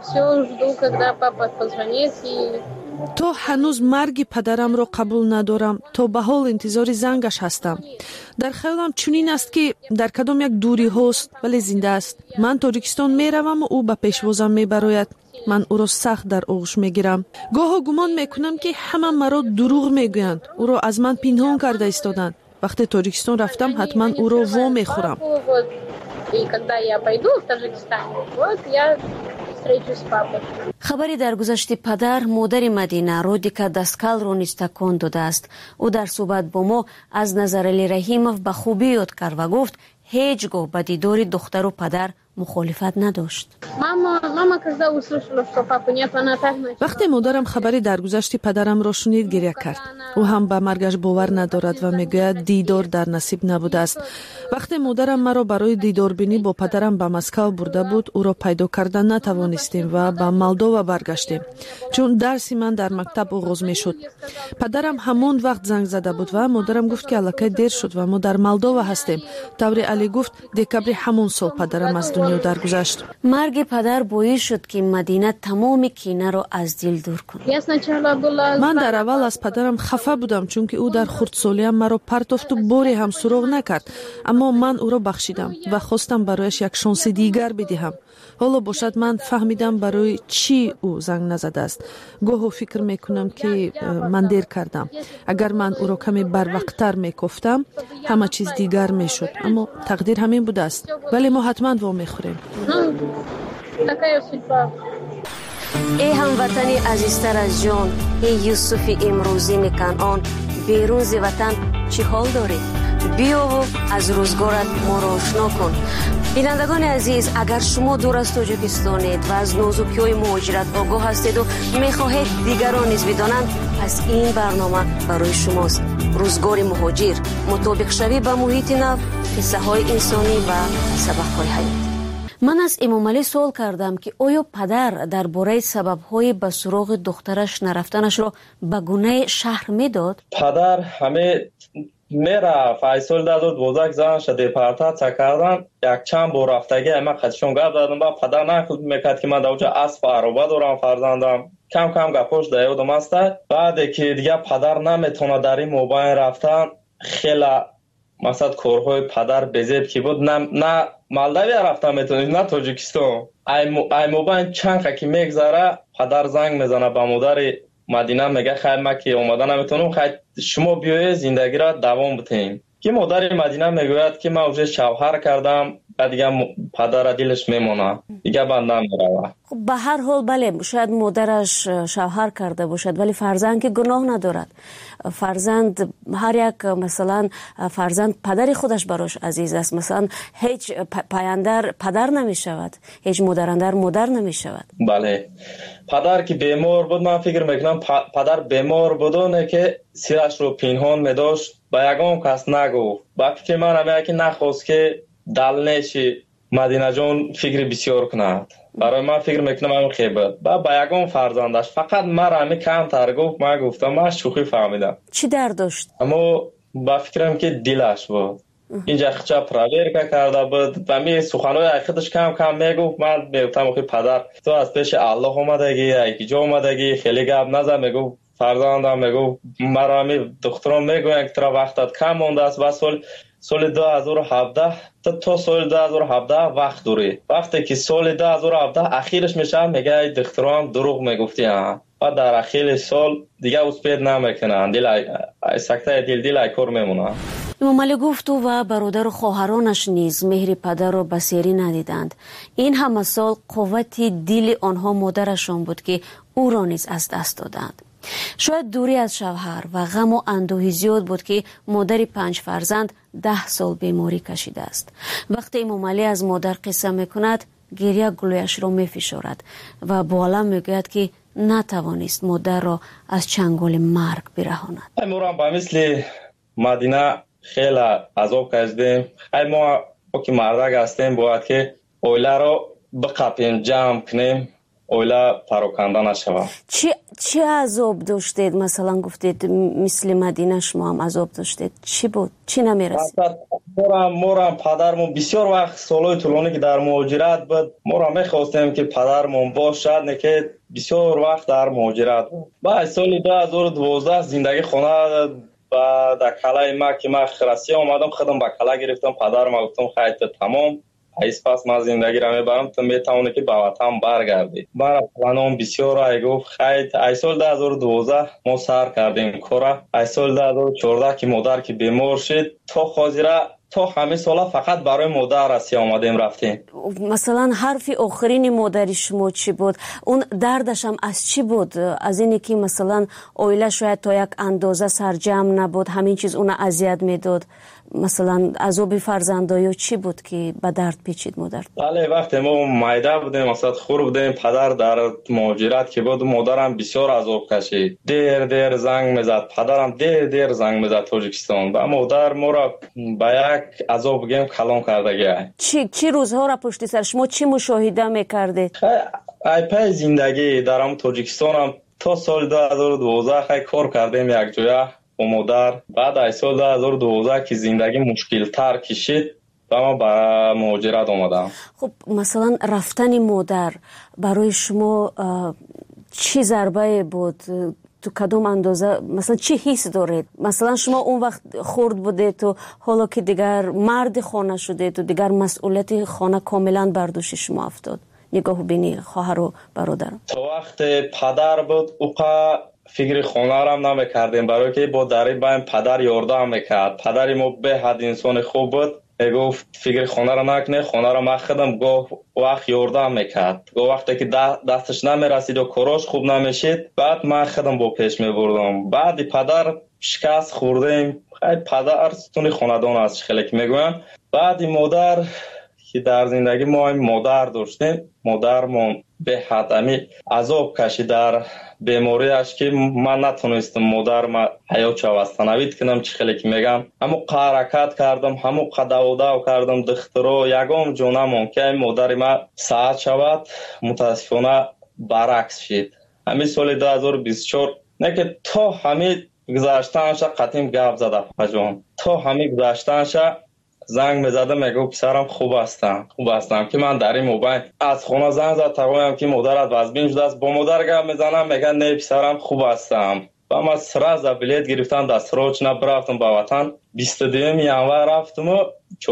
تو هنوز مرگ پدرم رو قبول ندارم تا به حال انتظار زنگش هستم. در خیالم چنین است که در کدام یک دوری هست ولی زنده است. من تاجیکستان میروم و او به پیشوازم میبراید. من او را سخت در آغوش میگیرم. گاه گمان میکنم که همه مرا دروغ میگویند. او را از من پنهان کرده ایستادند. وقتی تاجیکستان رفتم حتما او را وا میخورم. خبری در گذشت پدر مادر مدینه رودیکا داسکال رو نیز تکان داده است. او در صحبت با ما از نظر علی رحیموف به خوبی یاد کرد و گفت هیچگاه به دیدار دختر و پدر مخالفت نداشت. وقتی مادرم خبری درگذشت پدرم را شنید گریه کرد. او هم به مرگش باور ندارد و میگوید دیدار در نصیب نبوده است. وقتی مادرم مرا برای دیدار بینی با پدرم به مسکو برده بود او را پیدا کردن نتوانستیم و به مالدووا برگشتیم چون درس من در مکتب آغاز میشد. پدرم همون وقت زنگ زده بود و مادرم گفت که الکی دیر شد و ما در مالدووا هستیم. طور علی گفت دکبر همون سال پدرم از دنیا درگذشت. مرگ پدر باعث شد که مدینه تمام کینه را از دل دور کند. من در اول از پدرم خفه بودم چون که او در خردسالیم مرا پرتافت و باری هم سراغ نکرد، اما من او را بخشیدم و خواستم برایش یک شانس دیگر بدهم. حالا باشد من فهمیدم برای چی او زنگ نزده است. گاهی فکر میکنم که من دیر کردم. اگر من او را کمی بروقتر میگفتم همه چیز دیگر میشد، اما تقدیر همین بوده است. ولی ما حتما وا میخوریم. ای هموطنی عزیزتر از جان، ای یوسف امروزی کنعان، بیرون ز وطن چی حال داری؟ بیا و از روزگارت ما را آشنا کن. بینندگان عزیز، اگر شما دور از تاجیکستانید و از نازکی‌های مهاجرت آگاه هستید و میخواهید دیگران نیز بدانند، پس این برنامه برای شماست. روزگار مهاجر، مطابق شوی با محیط نو، قصه های انسانی و سبق های حیات. من از امام علی سوال کردم که آیا پدر درباره سبب‌های به سراغ دخترش نرفتنش را به گونه شهر میداد؟ پدر همه میره فیصل داد بوزک زن شده پرتا کردن یک چند بار رفتگی اما خدشون گپ دادم با پدر نکرد میکرد که من دوجه اسب عربه دارم فرزندم کم کم گپوش دیادم است. بعد که دیگه پدر نمیتونه در این موبایل رفتن خیلی مثلا کارهای پدر بزیب که بود نه مالداوی رفتن میتونید نه تاجیکستان. ای موبایل چند که میگذره پدر زنگ میزنه به مادر مدینه میگه خیر ما که اومدن نمیتونم خیر شما بیایید زندگی را دوام بدیم. که مادر مدینه میگوید که من اوج شوهر کردم و دیگه پدر دلش میمونه دیگه بنده میره. خب به هر حال بله شاید مادرش شوهر کرده باشد ولی فرزند که گناه ندارد. فرزند هر یک مثلا فرزند پدر خودش براش عزیز است. مثلا هیچ پایندر پدر نمی شود، هیچ مادراندر مادر نمی شود. بله پدر که بیمار بود من فکر میکنم پدر بیمار بودونه که سیرش رو پنهان میداشت با یگان کس نگفت. با فکر من همه که نخواست که دلنشی مدینه جان فکر بسیار کند. برای من فکر میکنم همین خیبت با یگان فرزندش فقط من همه کم تر گفت. من گفتم من شوخی فهمیدم. چی درد داشت؟ اما با فکرم که دلش بود اینجا خچه پراویر کرده بود و می سخنهای خودش کم کم میگفت. من میگفتم آخه پدر تو از پیش الله اومدگی یکی جا اومدگی خیلی گپ نزن. میگفت فرزندم میگفت مرا همی دختران میگوین که ترا وقتت کم مونده است و سال 2017 تا سال 2017 وقت دوری. وقتی که سال 2017 اخیرش میشه میگه دختران دروغ میگفتی و در اخیر سال دیگه اسپید نمیکنن. دل سکته دل کار میمونه. امام علی گفت او و برادر و خواهرانش نیز مهر پدر را بسیاری ندیدند. این همه سال قوت دل آنها مادرشان بود که او را نیز از دست دادند. شاید دوری از شوهر و غم و اندوهی زیاد بود که مادر 5 فرزند 10 سال بیماری کشیده است. وقتی امام علی از مادر قصه میکند گریه گلویش را میفشارد و بالا میگوید که نتوانست مادر را از چنگال مرگ برهاند. ما با مثل مدینه خیلی عذاب کشیدیم. ما که مردک هستیم باید که اوله را بقپیم جمع کنیم اوله پراکنده نشود. چی عذاب داشتید؟ مثلا گفتید مثل مدینه شما هم عذاب داشتید. چی بود؟ چی نمیرسید؟ مورم پدرمون بسیار وقت سالهای طولانی که در مهاجرت بود مورم میخواستیم که پدرمون باشد نه که بسیار وقت در مهاجرت بود. بعد سال 2012 زندگی خانه و در کلای ما که من خرسی آمدم خودم با کلا گرفتم. پدرم گفتم خیلی تمام ایس پس من زندگی را میبرم تو میتونه که به وطن برگردی. برای پلانم بسیار ای گفت خیلی ای سال 2012 ما سر کردیم کارا. ای سال 2014 که مادر که بیمار شد تا خاطره تا همه سالا فقط برای مادر رسی آمدیم رفتیم. مثلا حرف آخرین مادر شما چی بود؟ اون دردش هم از چی بود؟ از اینی که مثلا اویله شاید تا یک اندازه سرجم نبود همین چیز اون اذیت میداد؟ مثلا عذاب فرزندایی چی بود که به درد پیچید مادر؟ بله وقتی ما مایده بودیم مثلا خور بودیم پدر در مهاجرت که بود مادرم بسیار عذاب کشید. دیر زنگ میزد پدرم دیر زنگ میزد تاجیکستان و مادر ما را به یک عذاب گیم کلام کرده. چی روزها را پشت سر شما چی مشاهده میکردید؟ ای پای زندگی در تاجیکستان هم تا سال 2012 خیلی کار کردیم یک جایه با مادر. بعد از سال 2012 که زندگی مشکل تر کشید و ما برای مهاجرت آمدم. خب مثلا رفتن مادر برای شما چی ضربه بود؟ تو کدوم اندازه مثلا چی حس دارید؟ مثلا شما اون وقت خرد بودید تو حالا که دیگر مرد خانه شدید تو دیگر مسئولیت خانه کاملا بر دوش شما افتاد. نگاه بینی خواهر و برادر. تو وقت پدر بود اوقا فکر خانه را هم نمیکردیم برای که با دری بایم پدر یاردم میکرد. پدری ما به حد انسان خوب بود. گفت فکر خانه را نکنه خانه را من خودم گفت وقت یاردم میکرد. گفت وقتی که دستش نمیرسید و کاراش خوب نمیشید بعد من خودم با پیش میبردم. بعد پدر شکست خوردیم. پدر ستون خاندان است خیلی که میگویم. بعد مادر که در زندگی ما مادر داشتیم مادرمون به حد عذاب کشید در بیماریش که من نتونستم مادر ما حیات عوض کنم. چه خیلی که میگم همو حرکت کردم همو قداوداو کردم دخترو یگام جونم که مادر ما ساعت شود متاسفانه برعکس شد. همین سال 2024 نه که تا همین گذاشتنش قطیم گپ زده پجان تا همین گذاشتنش زنگ میزدم میگو پسرم خوب هستم که من در این موبایل از خونه زنگ زد تقویم که مادرت وزبین شده است. با مادر گپ میزنم میگن نه پسرم خوب هستم. و من سراز بلیت گرفتم دست روچ برفتم به وطن. 22 ینور رفتم و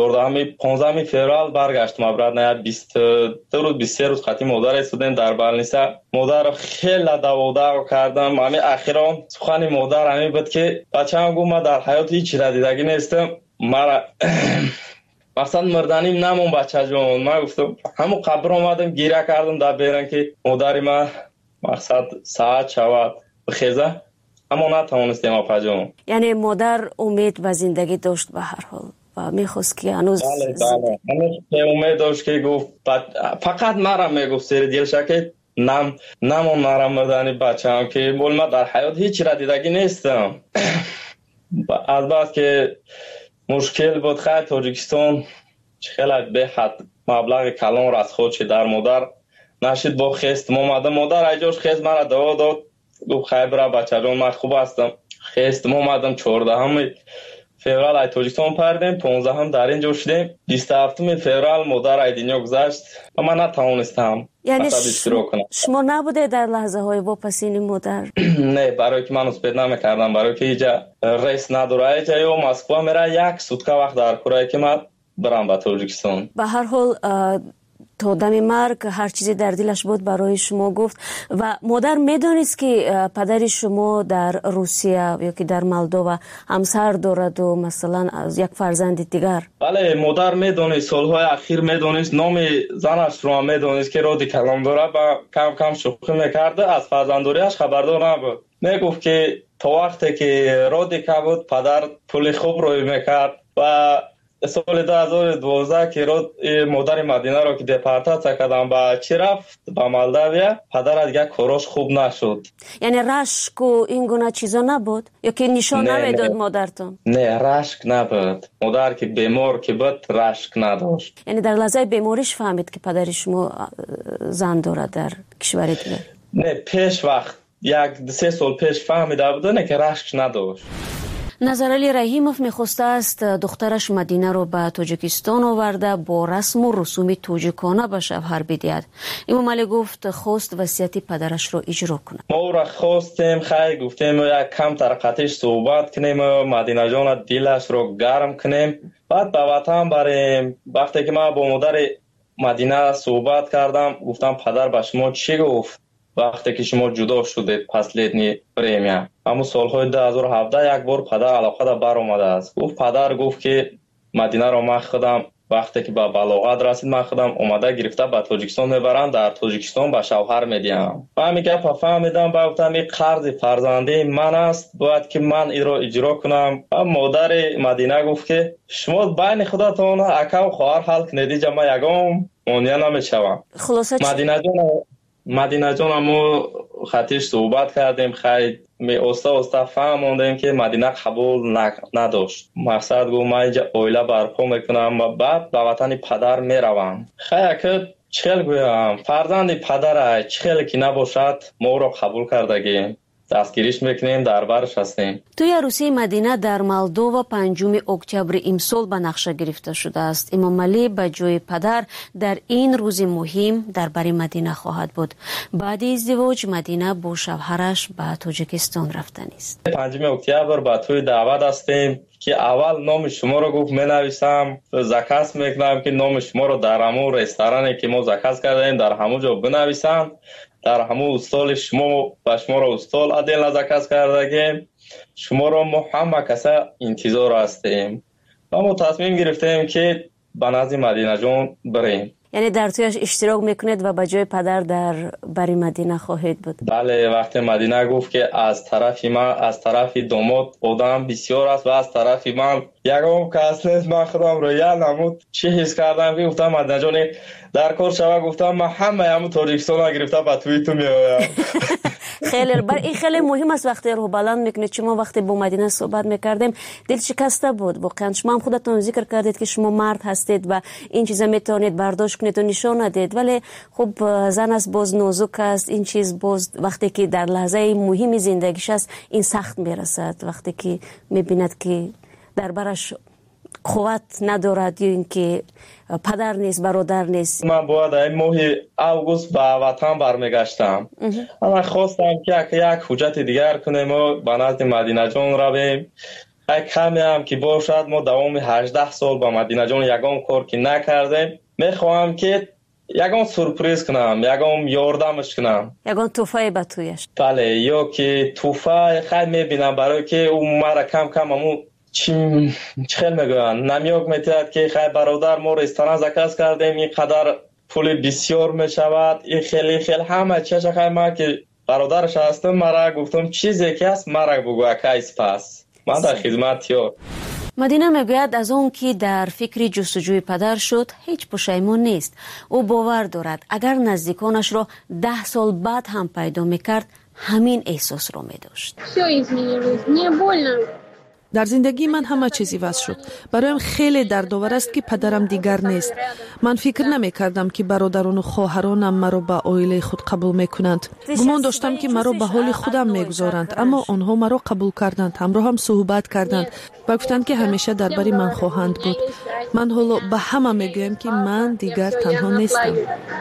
15 فوریه برگشتم. برات نه 22 روز 23 روز خاطی مادر استودنت در بالنیسا مادر خیلی داودا کردم. همین اخیرا سخن مادر همین بود که بچه‌ام گفت من در حیات هیچ چیز دیدگی نیستم. مقصد مردنیم نمون بچه جون. من گفتم همون قبر آمدم گیره کردم در بیرن که مادری من مقصد ساعت شود بخیزه، اما نتوانستیم اپا جون. یعنی مادر امید و زندگی داشت به هر حال و میخواست که هنوز بله امید داشت که گفت فقط مرم میگفت سر دیلش که نمون مرم مردنی بچه هم که بول من در حیات هیچی را دیدگی نیستم. از بعد که مشکل بود خیلی تاجیکستان خیلی به حد مبلغ کلان را از خودش در مادر نشید با خیست مادر ایجاش خیست مرا دوا داد، گفت خیلی برا بچه جان من خوب هستم. خیست مادم 14 فوریه ای تاجیکستان پردیم، 15 هم در اینجا شدیم، 27 فوریه مادر ای دنیا گذشت و من نتوانستم. یعنی شما نبوده در لحظه های واپسین مادر؟ نه، برای که من اسپید نمیکردم، برای که اینجا ریس نداره، اینجا یا مسکو میره 1 سوتکه وقت در کره که من برم به تاجیکستان. به هر حال تا دم مرگ هر چیزی در دلش بود برای شما گفت. و مادر میدونست که پدر شما در روسیه یا که در مالدووا همسر دارد و مثلا از یک فرزند دیگر؟ بله مادر میدونست، سالهای اخیر میدونست، نام زنش رو میدونست که رادی کلام داره و کم کم شوخی میکرده، از فرزنداریش خبردار نبود. میگفت که تا وقتی که رادی که بود پدر پول خوب روی میکرد و سال 2012 که مادر مدینه رو که دپارتاسیا کردن با چی رفت با مالداویا، پدر از یک کاراش خوب نشد. یعنی رشک و این گونه چیزا نبود یا که نشان نمیداد مادرتون؟ نه رشک نبود، مادر که بیمار که بود رشک نداشت. یعنی در لحظه بیماریش فهمید که پدر شما زن دارد در کشور دیگه؟ نه پیش وقت 1-3 سال پیش فهمیده بود نه که رشک نداشت. نظرعلی رحیموف میخواسته است دخترش مدینه رو به تاجیکستان آورده با رسم و رسوم تاجیکانه به شوهر بدهد. امام علی گفت خواست وصیت پدرش رو اجرا کنه. ما را خواستیم خیلی گفتیم یک کم ترقتش صحبت کنیم، مدینه جان دلش رو گرم کنیم، بعد به وطن بریم. وقتی که من با مادر مدینه صحبت کردم گفتم پدر به شما چی گفت وقتی که شما جدا شدید پس لیدنی پریمیا؟ اما سالهای 2017 یک بار پدر علاقه دا بر اومده است. پدر گفت که مدینه رو من خودم وقتی که به بلاغت رسید من خودم اومده گرفته به تاجیکستان میبرم، در تاجیکستان به شوهر میدیم. من میگم فهمیدم با گفتم این قرض فرزندی من است، باید که من این رو اجرا کنم. مادر مدینه گفت که شما بین خودتون اکا و خواهر حل کنید، ما یگام مونیا نمیشوم. مدینه جان همو خطیش صحبت کردیم، خیلی استا فهموندیم که مدینه قبول نداشت. مقصد گفت من اینجا اویله برپا میکنم و بعد به وطن پدر میروم. خیلی که چخیل گویم فرزند پدر چخیل که نباشد ما رو قبول کردگیم، دستگیریش میکنیم، در برش هستیم. توی عروسی مدینه در مالدووا 5 اکتبر امسال به نقشه گرفته شده است. امام علی به جای پدر در این روز مهم در بر مدینه خواهد بود. بعد ازدواج مدینه با شوهرش به تاجیکستان رفتن است. 5 اکتبر به توی دعوت هستیم که اول نام شما رو گفت می نویسم، زکس میکنم که نام شما رو در همون رستورانی که ما زکس کردیم در همون جا بنویسم، در همون استال شما و شما رو استال عدل نزکس کردگیم، شما رو ما همه کسا انتظار هستیم. ما تصمیم گرفتیم که به نزد مدینه جان بریم. یعنی در تویش اشتراک میکنید و به جای پدر در بری مدینه خواهید بود؟ بله، وقتی مدینه گفت که از طرف من از طرف داماد آدم بسیار است و از طرف من یکم کس نیست، من خودم رو یاد نمود چی حس کردم که گفتم مدینه جان در کار شوه، گفتم من همه همو تاجیکستان گرفته به توی تو میایم. این خیلی مهم است وقتی رو بلند میکنید. شما وقتی با مدینه صحبت میکردیم دل شکسته بود واقعا. شما هم خودتون ذکر کردید که شما مرد هستید و این چیزا میتونید برداشت کنید و نشان ندید، ولی خب زن است باز نازک است، این چیز باز وقتی که در لحظه مهمی زندگیش است این سخت میرسد، وقتی که میبیند که در برش قوت ندارد یا اینکه پدر نیست برادر نیست. من باید این ماه اوگوست به وطن برمیگشتم. من خواستم که یک حجت دیگر کنیم و به نزد مدینه جان رویم. کمی هم که باشد ما دوام 18 سال با مدینه جان یگام کار که نکردیم، میخواهم که یگام سورپریز کنم، یگام یاردمش کنم، یگام توفای به تویش. بله، یا که توفای خیلی میبینم برای که اون مرا کم کم همون چی خیلی میگویند نمیوک میتید که خیلی برادر ما رستوران زکاز کردیم اینقدر پول بسیار میشود این خیلی همه چیز خیلی ما که برادرش هستم مرا گفتم چیزی که هست مرا بگو اکایس پس من در خدمت یاد. مدینه میگوید از اون که در فکر جستجوی پدر شد هیچ پشیمون نیست. او باور دارد اگر نزدیکانش را 10 سال بعد هم پیدا میکرد همین احساس را میداشت. در زندگی من همه چیزی واسه شد. برایم خیلی دردآور است که پدرم دیگر نیست. من فکر نمی کردم که برادران و خواهرانم مرا به عائله خود قبول میکنند. گمان داشتم که مرا به حال خودم میگذارند، اما آنها مرا قبول کردند، همراه هم صحبت کردند و گفتند که همیشه درباره من خواهند بود. من حالا به همه میگویم که من دیگر تنها نیستم.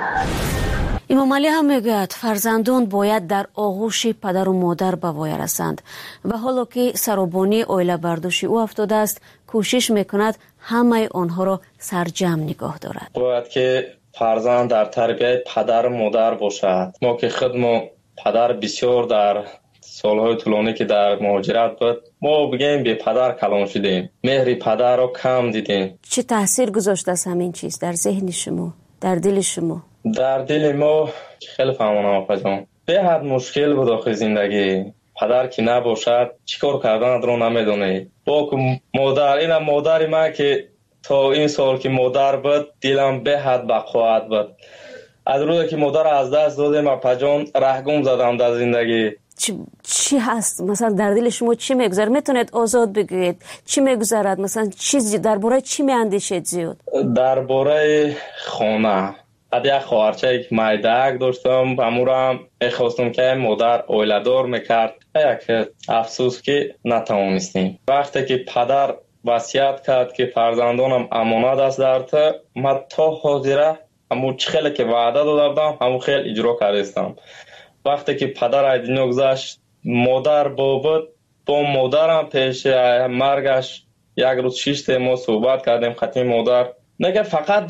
امام علی هم میگوید فرزندان باید در آغوش پدر و مادر به وای رسند و حالا که سرابانی عائله برداشت او افتاده است کوشش میکند همه آنها را سرجم نگاه دارد. باید که فرزند در تربیت پدر و مادر باشد. ما که خودمون پدر بسیار در سالهای طولانی که در مهاجرت بود ما بگیم به پدر کلان شدیم، مهر پدر را کم دیدیم. چه تاثیر گذاشته است همین چیز در ذهن شما، در دل شما؟ در دل ما خیلی فهمانم آقا جان به حد مشکل بود آخه زندگی. پدر که نباشد چیکار کردن رو نمیدونه. با مادر اینم مادری من که تا این سال که مادر بود دلم به حد بقوت بود. از روزی که مادر از دست دادم آقا جان رهگم زدم در زندگی. چی هست مثلا در دل شما چی میگذره؟ میتونید آزاد بگویید چی میگذرد؟ مثلا چیزی درباره چی میاندیشید زیاد؟ درباره خانه یک خواهرچه یک مایدک داشتم امورم میخواستم که مادر عائله‌دار میکرد. یک افسوس که نتوانستیم. وقتی که پدر وصیت کرد که فرزندانم امانت است در تو، من تا حاضره همون خیلی که وعده داده بودم همون خیلی اجرا کردم. وقتی که پدر از دنیا گذشت مادر بود با مادرم پیش مرگش یک روز 6 ما صحبت کردیم. خطی مادر نگه فقط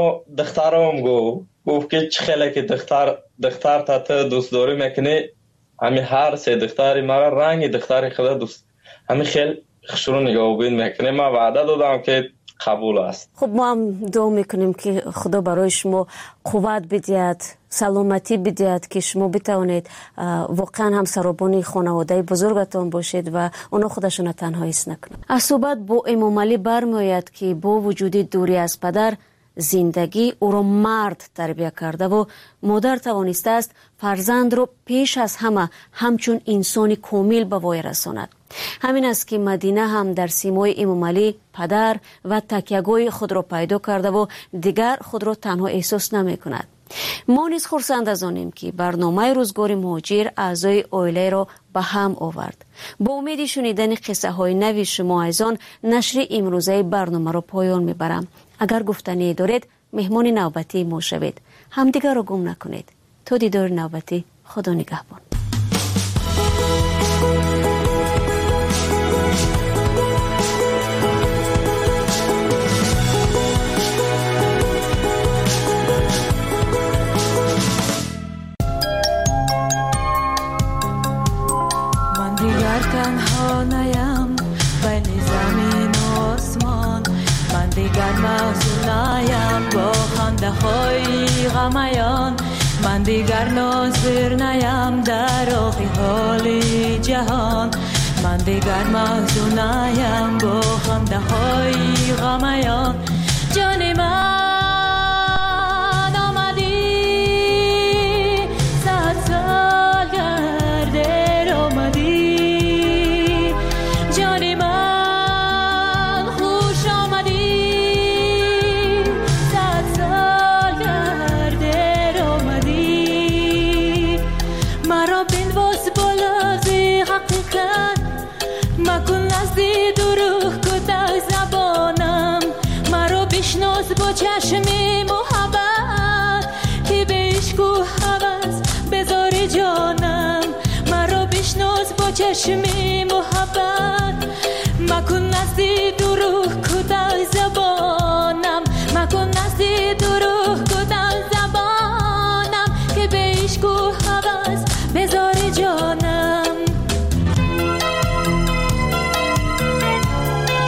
دخترام گفت که چه خیلی که دختر تا تو دوست داری میکنی همین هر 3 دختری مرا رنگ دختری خدا دوست همین خیلی خشونو نگاه بین میکنه. من وعده دادم که قبول است. خب ما هم دعا میکنیم که خدا برای شما قوت بدهد، سلامتی بدهد که شما بتوانید واقعا هم سرابانی خانواده بزرگتان باشید و اونا خودشون تنها حس نکنند. از صحبت با امام علی برمیآید که با وجود دوری از پدر زندگی او را مرد تربیت کرده و مادر توانسته است فرزند را پیش از همه همچون انسانی کامل به وای رساند. همین است که مدینه هم در سیمای امام علی پدر و تکیه‌گاه خود را پیدا کرده و دیگر خود را تنها احساس نمی کند. ما نیز خرسند از آنیم که برنامه روزگار مهاجر اعضای عائله را به هم آورد. با امید شنیدن قصه های نوی شما از آن نشر امروزه برنامه را پایان میبرم. اگر گفتنی دارید مهمان نوبتی ما شوید. همدیگر را گم نکنید. تا دیدار نوبتی، خدا نگهبان. من دیگر تنها نیم بین زمین و آسمان، من دیگر محزون نیم با خنده های غمیان، من دیگر ناظر نیم در آخی حال جهان، من دیگر محزون نیم با خنده های غمیان. جان من آمدی 100 سال گرده آمدی، جان من خوش آمدی 100 سال گرده آمدی. مرا بنواز بالا زی حقیقت مکن نزدی دروغ کده زبانم، مرا بشناس با چشمی محبت که به عشق و هوس بذار جانم، مرا بشناس با چشمی محبت مکن نزدی دروغ کده زبانم، مکن نزدی دروغ کده زبانم که به عشق و هوس بذار جانم.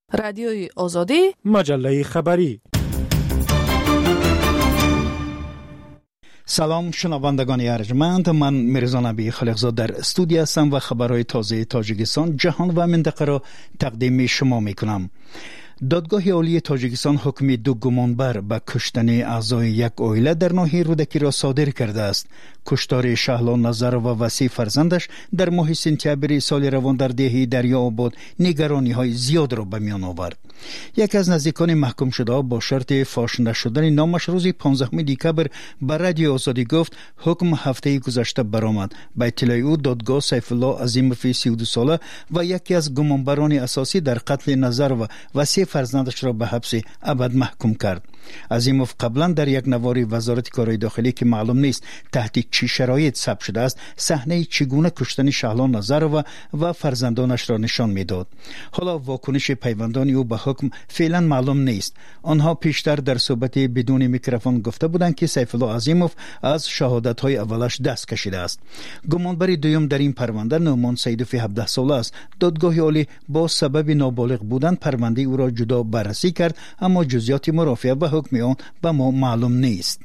رادیوی آزادی، مجله خبری. سلام شنوندگان ارجمند، من میرزا نبی خالقزاد در استودیو هستم و خبرهای تازه تاجیکستان، جهان و منطقه را تقدیم شما میکنم. دادگاه عالی تاجیکستان حکم 2 گمانبر به کشتن اعضای یک عائله در ناحیه رودکی را صادر کرده است. کشتار شهلا نظر و وسیع فرزندش در ماه سپتامبر سال روان در دهه دریاآباد نگرانی های زیاد را به میان آورد. یکی از نزدیکان محکوم شده با شرط فاش نشدن نامش روز 15 دکبر به رادیو آزادی گفت حکم هفته گذشته برآمد. به اطلاع او دادگاه سیف الله عظیموف 32 ساله و یکی از گمانبران اساسی در قتل نظر و وسیع فرزندش را به حبس ابد محکوم کرد. عظیموف قبلا در یک نوار وزارت کارهای داخلی که معلوم نیست تحت چه شرایط ثبت شده است، صحنه چگونه کشتن شهلا نظر و فرزندانش را نشان میداد. حالا واکنش پیوندان او به حکم فعلا معلوم نیست. آنها پیشتر در صحبت بدون میکروفون گفته بودند که سیف الله عظیموف از شهادت‌های اولش دست کشیده است. گمانبر دوم در این پرونده نومان سیدوف 17 ساله است. دادگاه عالی با سبب نابالغ بودن پرونده او را جدا بررسی کرد، اما جزئیات مرافعه و حکم آن به ما معلوم نیست.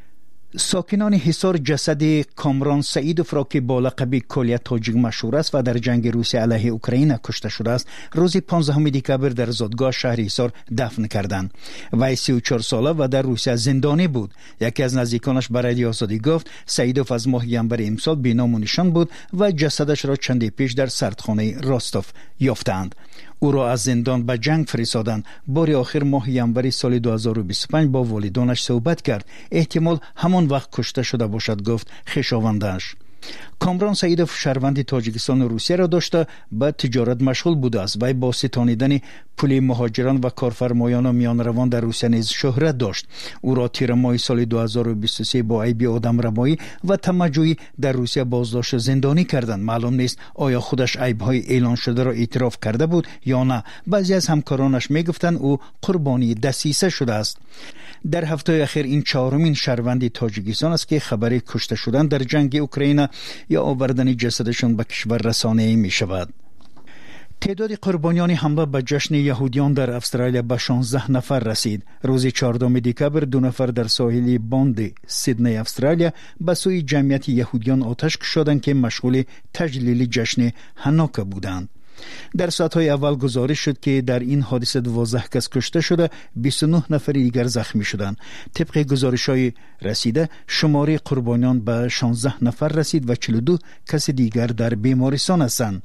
ساکنان حصار جسد کامران سعیدوف را که با لقب کلیه تاجیک مشهور است و در جنگ روسیه علیه اوکراین کشته شده است روز 15 دکبر در زادگاه شهر حصار دفن کردند. وی 34 ساله و در روسیه زندانی بود. یکی از نزدیکانش به رادیو آزادی گفت سعیدوف از ماه ژانویه امسال بی‌نام و نشان بود و جسدش را چندی پیش در سردخانه راستوف یافتند. او را از زندان به جنگ فرستادند. بار آخر ماه ژانویه سال 2025 با والدانش صحبت کرد. احتمال همان وقت کشته شده باشد، گفت خویشاوندش. کامران سعیدوف شهروند تاجیکستان و روسیه را داشته به تجارت مشغول بوده است. وی با ستانیدن پول مهاجران و کارفرمایان و میانروان در روسیه نیز شهرت داشت. او را تیر ماه سال 2023 با عیب آدمربایی و طمع‌جویی در روسیه بازداشت زندانی کردند. معلوم نیست آیا خودش عیب‌های اعلان شده را اعتراف کرده بود یا نه. بعضی از همکارانش میگفتند او قربانی دسیسه شده است. در هفته اخیر این 4مین شهروند تاجیکستان است که خبر کشته شدن در جنگ اوکراین یا آوردن جسدشان به کشور رسانه‌ای می شود. تعداد قربانیان حمله به جشن یهودیان در استرالیا به 16 نفر رسید. روز 14 دکبر 2 نفر در ساحل باند سیدنی استرالیا به سوی جمعیت یهودیان آتش کشیدند که مشغول تجلیل جشن هانوکا بودند. در ساعتهای اول گزارش شد که در این حادثه 12 کس کشته شده، 29 نفر دیگر زخمی شدند. طبق گزارش‌های رسیده شماره قربانیان به 16 نفر رسید و 42 کس دیگر در بیمارستان هستند.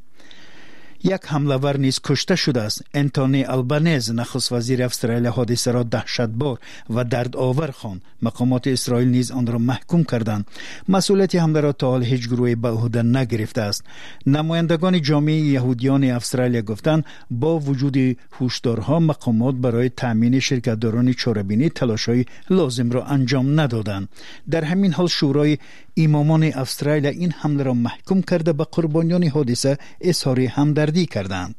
یک حمله‌ور نیز کشته شده است. انتونی البنز نخست وزیر استرالیا حادثه را دهشتبار و دردآور خواند. مقامات اسرائیل نیز آن را محکوم کردند. مسئولیت حمله را تا حال هیچ گروهی به عهده نگرفته است. نمایندگان جامعه یهودیان استرالیا گفتند با وجود هشدارها مقامات برای تامین شرکت‌داران چاره‌بینی تلاش‌های لازم را انجام ندادند. در همین حال شورای امامان استرالیا این حمله را محکوم کرده به قربانیان حادثه اظهار همدردی کردند.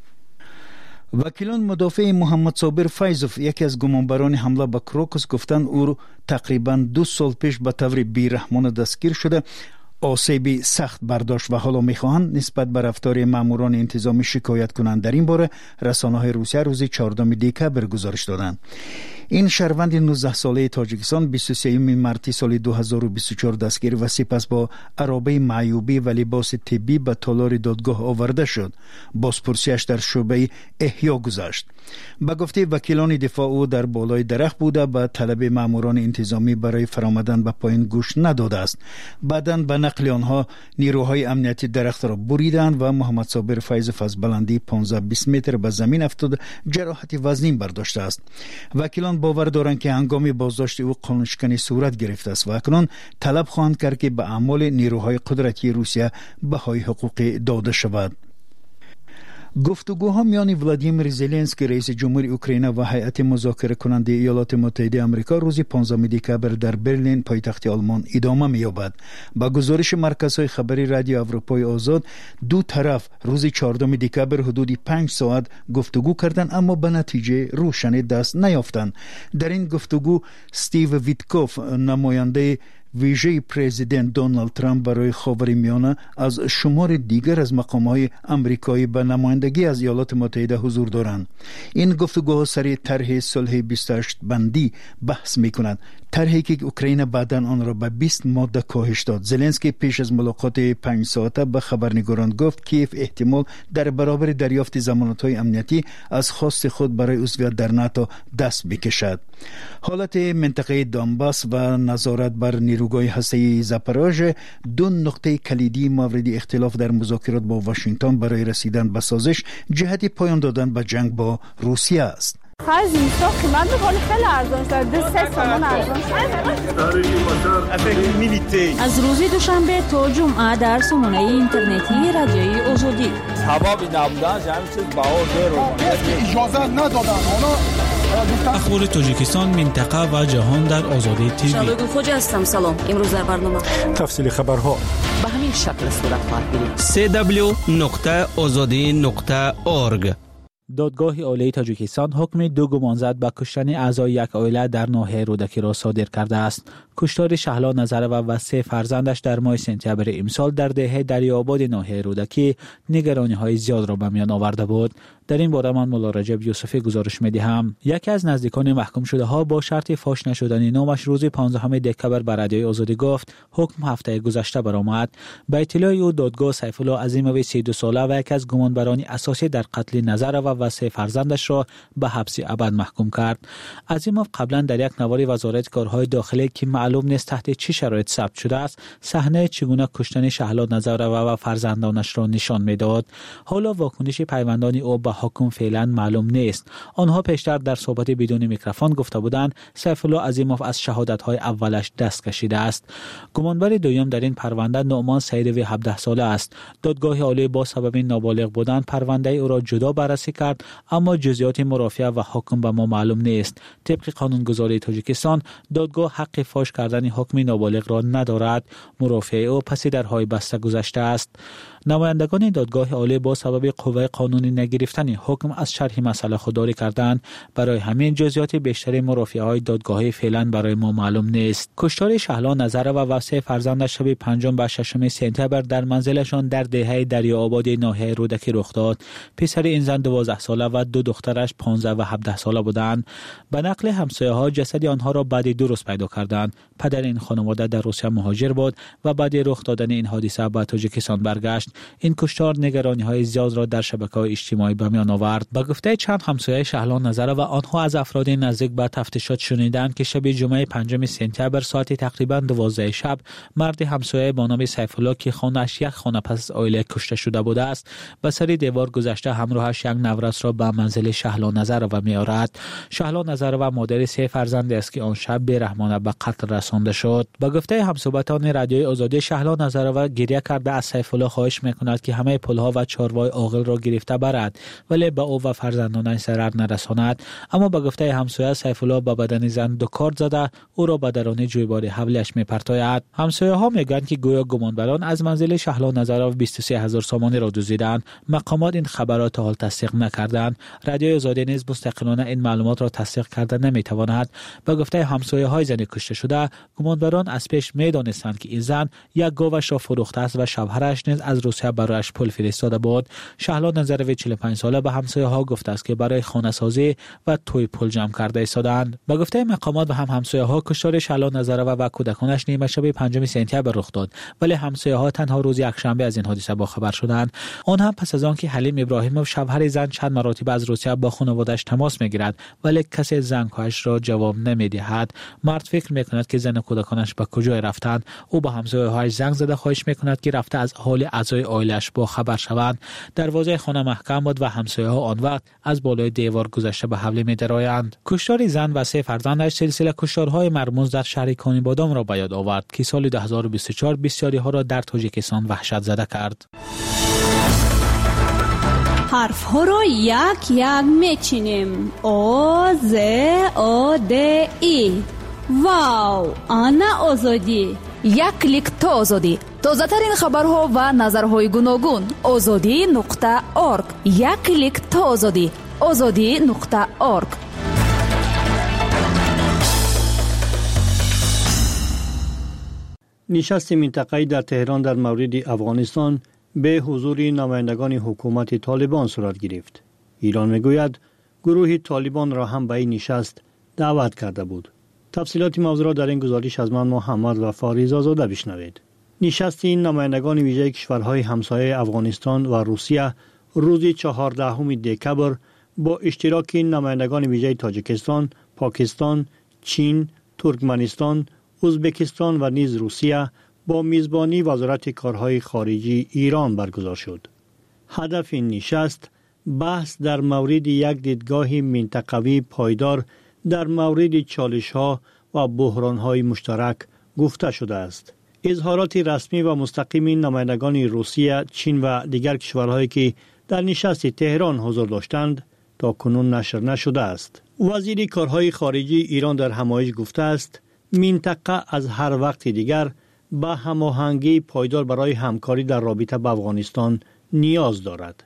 وکیلان مدافع محمد صابر فیضوف یکی از گمانبران حمله به کروکوس گفتند او تقریبا 2 سال پیش به طور بی‌رحمانه دستگیر شده، آسیبی سخت برداشت و حالا می‌خواهند نسبت به رفتار ماموران انتظامی شکایت کنند. در این باره رسانه‌های روسیه روز 14 دکبر گزارش دادند. این شهروند 19 ساله تاجیکستان 23 مارس سال 2024 دستگیر و سپس با عرابه معیوبی و لباس طبی به تالار دادگاه آورده شد. بازپرسیش در شعبه احیا گذشت. به گفته وکیلان دفاع او در بالای درخت بوده به طلب ماموران انتظامی برای فرآمدن به پایین گوش نداده است. بعداً به نقل آنها نیروهای امنیتی درخت را بریدند و محمد صابر فیضوف از بلندی 15-20 متر به زمین افتاد، جراحت وزنی برداشته است. وکیلان باور دارند که هنگام بازداشت او قانونشکنی صورت گرفته است و اکنون طلب خواهند کرد که به اعمال نیروهای قدرتی روسیه بهای حقوقی داده شود. گفتگوها میان ولادیمیر زلنسکی رئیس جمهور اوکراین و هیئت مذاکره کننده ایالات متحده آمریکا روز 15 دکبر در برلین پایتخت آلمان ادامه می‌یابد. با گزارش مرکزهای خبری رادیو اروپای آزاد، دو طرف روز 14 دکبر حدود 5 ساعت گفتگو کردند اما به نتیجه روشنی دست نیافتند. در این گفتگو استیو ویتکوف نماینده ویژه پرزیدنت دونالد ترامپ برای خاورمیانه از شمار دیگر از مقام‌های آمریکایی به نمایندگی از ایالات متحده حضور دارند. این گفتگوها سر طرح صلح 28 بندی بحث می‌کند. طرحی که اوکراین بعداً آن را به 20 ماده کاهش داد. زلنسکی پیش از ملاقات 5 ساعته به خبرنگاران گفت کیف احتمال در برابر دریافت ضمانت‌های امنیتی از خواست خود برای عضویت در ناتو دست بکشد. حالت منطقه دانباس و نظارت بر نیروگاه هسته‌ای زاپاروژه دو نقطه کلیدی مورد اختلاف در مذاکرات با واشنگتن برای رسیدن به سازش جهت پایان دادن به جنگ با روسیه است. از روز دوشنبه تا جمعه در سامانه اینترنتی رادیوی آزادی ثوابی نبودن همین چیز بهار اجازه ندادن. اخبار تاجیکستان، منطقه و جهان در آزادی تیوی. شبگون خوجا هستم. سلام. امروز در برنامه تفصیل خبرها به همین شکل صورت خواهد گرفت. www.azadi.org. دادگاه عالی تاجیکستان حکم 2 گمانزد به کشتن اعضای یک عائله در ناحیه رودکی را صادر کرده است. کشتار شهلا نظرова و 3 فرزندش در ماه سپتامبر امسال در دهه دریاآباد ناحیه رودکی نگرانی‌های زیاد را به میان آورده بود. در این باره من مولا رجب یوسفی گزارش می‌دهم. یکی از نزدیکان محکوم شده ها با شرط فاش نشدن نامش روز 15 دکمبر بر رادیوی آزادی گفت حکم هفته گذشته برآمد. به اطلاع او دادگاه سیف الله عظیموی 32 ساله و یکی از گمانبران اساسی در قتل نظرova و 3 فرزندش را به حبس ابد محکوم کرد. عظیموف قبلا در یک نوار وزارت کارهای داخلی که معلوم نیست تحت چه شرایط ثبت شده است صحنه چگونه کشتن شهلا نظرova و فرزندانش را نشان میداد. حالا واکنش پیوندان او به حکم فعلا معلوم نیست. آنها پیشتر در صحبت بدون میکروفون گفته بودند سیف الله عظیموف از شهادت‌های اولش دست کشیده است. گمانبر دوم در این پرونده نعمان سیدوی 17 ساله است. دادگاه عالی با سبب نابالغ بودن پرونده او را جدا بررسی کرد اما جزئیات مرافعه و حکم به ما معلوم نیست. طبق قانونگذاری تاجیکستان دادگاه حق فاش کردن حکم نابالغ را ندارد. مرافعه او پس درهای بسته گذشته است. نمایندگان دادگاه عالی با سبب قوه قانونی نگرفتن حکم از شرح مسئله خودداری کردند. برای همین جزئیات بیشتر مرافعه‌های دادگاهی فعلا برای ما معلوم نیست. کشتار شهلا نظرova و 3 فرزندش شب 5 و 6 سپتامبر در منزلشان در دهه دریاآباد ناحیه رودکی رخ داد. پسر این زن 12 ساله و 2 دخترش 15 و 17 ساله بودند. به نقل همسایه‌ها جسد آنها را بعد 2 روز پیدا کردند. پدر این خانواده در روسیه مهاجر بود و بعد رخ دادن این حادثه به تاجیکستان برگشت. این کشتار نگرانی‌های زیاد را در شبکه‌های اجتماعی به میان آورد. به گفته چند همسایه شهلا نظرova آنها از افراد نزدیک به تفتیشات شنیدند که شب جمعه 5 سپتامبر ساعت تقریباً 12 شب مرد همسایه با نام سیف الله که خانه‌اش یک خانه پس از عائله کشته شده بوده است به سر دیوار گذشته همراهش یک نورس را به منزل شهلا نظرova می‌آورد. شهلا نظرova مادر 3 فرزند است که آن شب بی‌رحمانه به قتل رسانده شد. به گفته همصحبتان رادیوی آزادی شهلا نظرova گریه کرده از سیف الله خواهش می‌کند که همه پل‌ها و چاروای عاقل را گرفته برد ولی به او و فرزندانش ضرر نرساند. اما به گفته همسایه سیف الله به بدن زن 2 کارد زده او را به درون جویبار حولش می‌پرتاید. همسایه‌ها میگویند که گویا گمانبران از منزل شهلا نظرova 23000 سامانی را دزدیدند. مقامات این خبرات حال تصدیق نکردند. رادیوی آزادی نیز مستقلانه این معلومات را تصدیق کرده نمی‌تواند. به گفته همسایه‌های زن کشته شده گمانبران از پیش می‌دانستند که این زن یک گاوش را فروخته است و شوهرش نیز از روسیه برایش پول فرستاده بود. شهلا نظرova 45 ساله به همسایه‌ها گفته است که برای خانه سازی و توی پول جمع کرده ایستادند. به گفته مقامات و همسایه‌ها کشتار شهلا نظرova و کودکانش نیمه شب 5 سپتامبر رخ داد ولی همسایه‌ها تنها روز یکشنبه از این حادثه با خبر شدند. آن هم پس از آنکه حلیم ابراهیموف شوهر زن چند مراتب از روسیه با خانواده‌اش تماس می‌گیرد ولی کسی زنگ‌هایش را جواب نمی‌دهد. مرد فکر می‌کند که زن و کودکانش به کجا رفتند. او به همسایه‌هایش زنگ زده خواهش می‌کند که رفته از حال اعضای عائله‌اش با خبر شوند. دروازه خانه محکم بود و همسایه‌ها آن وقت از بالای دیوار گذشته به حمله می‌درآیند. کشتار زن و 3 فرزندش سلسله کشتارهای مرموز در شهر کانیبادام را به یاد آورد که سال 2024 بسیاری‌ها را در تاجیکستان وحشت زده کرد. حرف‌ها را یک یک میچینیم. آ ز آ د ای. واو، آنا آزادی. یک کلیک تا آزادی. تازه‌ترین خبرها و نظرهای گوناگون. azadi.org. یک کلیک تا آزادی. azadi.org. نشست منطقه‌ای در تهران در مورد افغانستان به حضور نمایندگان حکومت طالبان صورت گرفت. ایران میگوید گروه طالبان را هم به این نشست دعوت کرده بود. تفصیلات موضوع را در این گزارش از من محمد وفا رضازاده بشنوید. نشست این نمایندگان ویژه کشورهای همسایه افغانستان و روسیه روز 14 دکبر با اشتراک نمایندگان ویژه تاجیکستان، پاکستان، چین، ترکمنستان، ازبکستان و نیز روسیه با میزبانی وزارت کارهای خارجی ایران برگزار شد. هدف این نشست بحث در مورد یک دیدگاه منطقوی پایدار در مورد چالش‌ها و بحران‌های مشترک گفته شده است. اظهارات رسمی و مستقیم نمایندگان روسیه، چین و دیگر کشورهایی که در نشست تهران حضور داشتند تا کنون نشر نشده است. وزیر کارهای خارجی ایران در همایش گفته است منطقه از هر وقت دیگر به هماهنگی پایدار برای همکاری در رابطه با افغانستان نیاز دارد.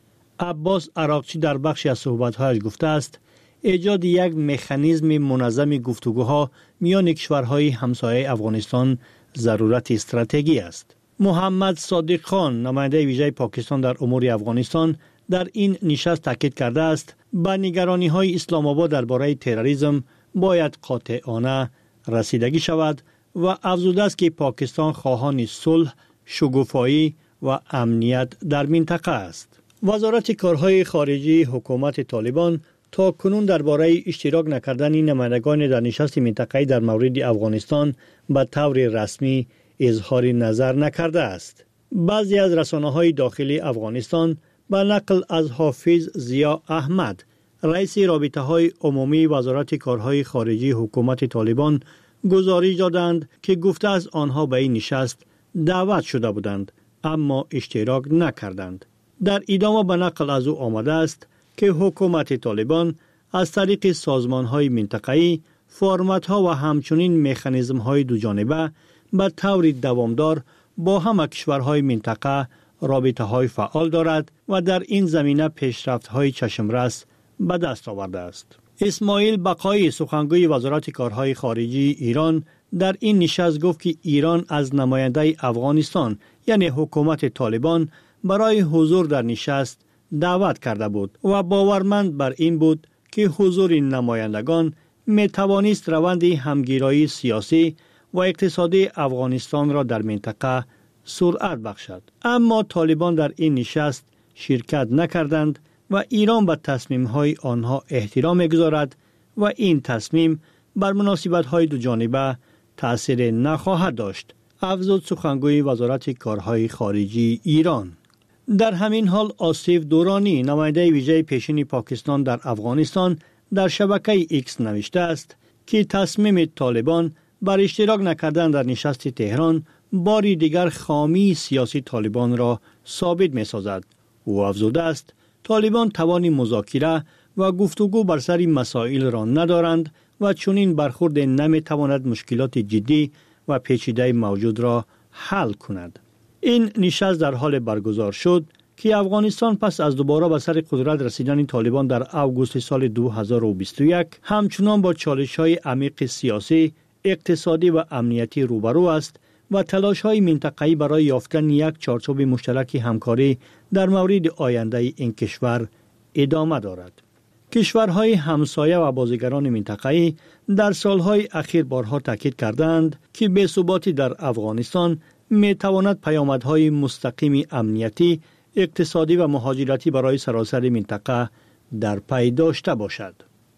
عباس عراقچی در بخشی از صحبت‌هایش گفته است ایجاد یک مکانیزم منظم گفتگوها میان کشورهای همسایه افغانستان ضرورت استراتژی است. محمد صادق خان نماینده ویژه پاکستان در امور افغانستان در این نشست تاکید کرده است به نگرانی‌های اسلام آباد درباره تروریسم باید قاطعانه رسیدگی شود و افزوده است که پاکستان خواهان صلح، شکوفایی و امنیت در منطقه است. وزارت کارهای خارجی حکومت طالبان تا کنون درباره اشتراک نکردن نمایندگان در نشست منطقه‌ای در مورد افغانستان به طور رسمی اظهار نظر نکرده است. بعضی از رسانه‌های داخلی افغانستان به نقل از حافظ ضیا احمد، رئیس رابطه‌های عمومی وزارت کارهای خارجی حکومت طالبان گزارش دادند که گفته از آنها به این نشست دعوت شده بودند اما اشتراک نکردند. در ادامه به نقل از او آمده است که حکومت طالبان از طریق سازمان‌های منطقه‌ای، فرمت‌ها و همچنین مکانیزم‌های دوجانبه به طور دوامدار با همه کشورهای منطقه رابطه‌های فعال دارد و در این زمینه پیشرفت‌های چشمرس به دست آورده است. اسماعیل بقایی سخنگوی وزارت کارهای خارجی ایران در این نشست گفت که ایران از نماینده افغانستان یعنی حکومت طالبان برای حضور در نشست دعوت کرده بود و باورمند بر این بود که حضور این نمایندگان می توانست روند همگیرایی سیاسی و اقتصادی افغانستان را در منطقه سرعت بخشد. اما طالبان در این نشست شرکت نکردند و ایران به تصمیم‌های آنها احترام می‌گذارد و این تصمیم بر مناسبت‌های دو جانبه تأثیر نخواهد داشت. افزود سخنگوی وزارت کارهای خارجی ایران. در همین حال آصف دورانی نماینده ویژه پیشین پاکستان در افغانستان در شبکه ایکس نوشته است که تصمیم طالبان بر اشتراک نکردن در نشست تهران باری دیگر خامی سیاسی طالبان را ثابت می‌سازد. او افزوده است طالبان توان مذاکره و گفتگو بر سر مسائل را ندارند و چنین برخورد نمی‌تواند مشکلات جدی و پیچیده موجود را حل کند. این نشست در حال برگزار شد که افغانستان پس از دوباره به سر قدرت رسیدن طالبان در اوگوست سال 2021 همچنان با چالش‌های عمیق سیاسی، اقتصادی و امنیتی روبرو است و تلاش‌های منطقه‌ای برای یافتن یک چارچوب مشترک همکاری در مورد آینده این کشور ادامه دارد. کشورهای همسایه و بازیگران منطقه‌ای در سالهای اخیر بارها تاکید کردند که بی‌ثباتی در افغانستان می‌تواند پیامدهای مستقیم امنیتی، اقتصادی و مهاجرتی برای سراسر منطقه در پی داشته باشد.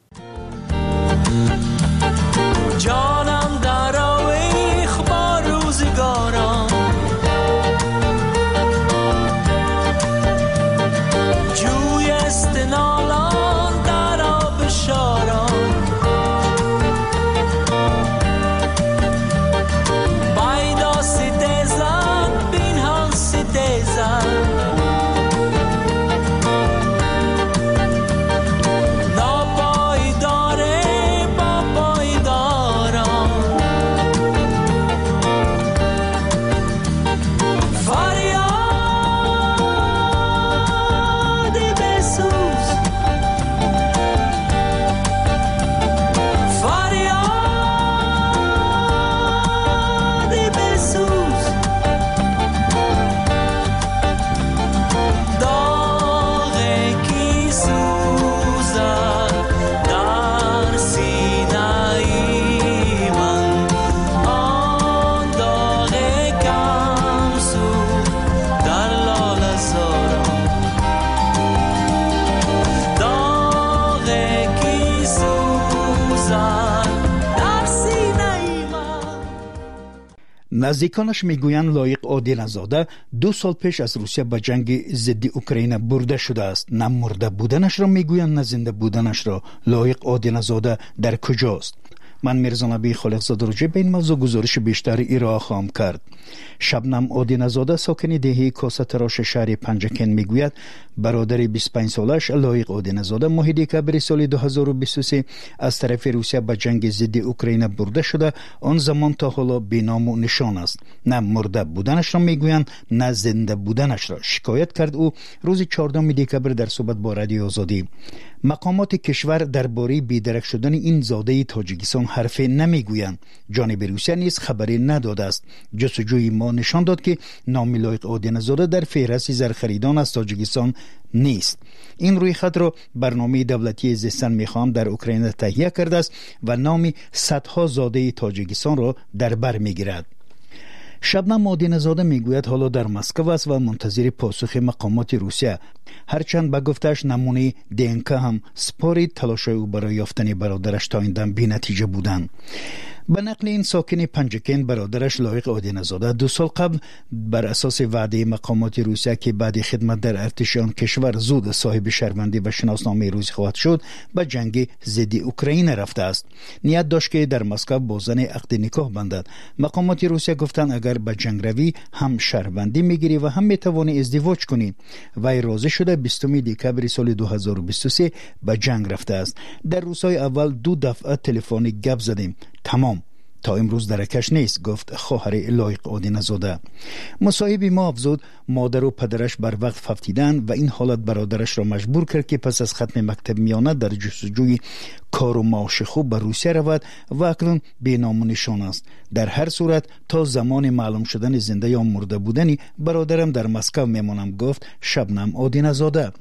جانم در آویخ با روزگاران، جوی استنالان در آب شاران، بایدا سیدزن بین هم سیدزن، نابا نزدیکانش میگویند لایق آدین‌زاده 2 سال پیش از روسیه به جنگ ضد اوکراین برده شده است. نه مرده بودنش را میگویند نه زنده بودنش را. لایق آدین‌زاده در کجاست؟ من میرزا نبی خالقزاده راجع به این موضوع گزارش بیشتر ارائه خواهم کرد. شبنم آدین‌زاده ساکن دهه کاسه تراش شهر پنجکن میگوید برادر 25 سالش لایق آدین‌زاده ماه دکبر سال 2023 از طرف روسیه به جنگ ضد اوکراین برده شده. آن زمان تا حالا بی‌نام و نشان است. نه مرده بودنش را میگویند نه زنده بودنش را. شکایت کرد او روز 14 دکبر در صحبت با رادیو آزادی. مقامات کشور درباره بی‌درک شدن این زاده تاجیکستان حرفی نمیگویند. جانب روسیه نیز خبری نداده است. جستجوی ما نشان داد که نام لایق آدین‌زاده در فهرست زرخریدان از تاجیکستان نیست. این رویخط را برنامه دولتی زیستن میخوام در اوکراین تهیه کرده است و نام صدها زاده تاجیکستان را در بر میگیرد. شبنم آدین‌زاده میگوید حالا در مسکو است و منتظر پاسخ مقامات روسیه. هرچند به گفتش نمونه دینکا هم سپارید تلاش‌های او برای یافتن برادرش تا این دم بی‌نتیجه بودند. به نقل این ساکن پنجکن برادرش لایق آدین‌زاده 2 سال قبل بر اساس وعده مقامات روسیه که بعد خدمت در ارتش آن کشور زود صاحب شهروندی و شناسنامه روسی خواهد شد به جنگ ضد اوکراین رفته است. نیت داشت که در مسکو با زن عقد نکاح بندد. مقامات روسیه گفتند اگر به جنگ روی هم شهروندی میگیری و هم میتوانی ازدواج کنی. وی راضی شده 20 دکبر سال 2023 به جنگ رفته است. در روزهای اول 2 دفعه تلفنی گپ زدیم. تمام. تا امروز درکش نیست، گفت خواهر لایق آدین‌زاده. مصاحب ما افزود مادر و پدرش بر وقت فوتیدن و این حالت برادرش را مجبور کرد که پس از ختم مکتب میانه در جستجوی کار و معاش خوب به روسیه رود و اکنون بی‌نام و نشان است. در هر صورت تا زمان معلوم شدن زنده یا مرده بودنی برادرم در مسکو میمانم، گفت شبنم آدین‌زاده.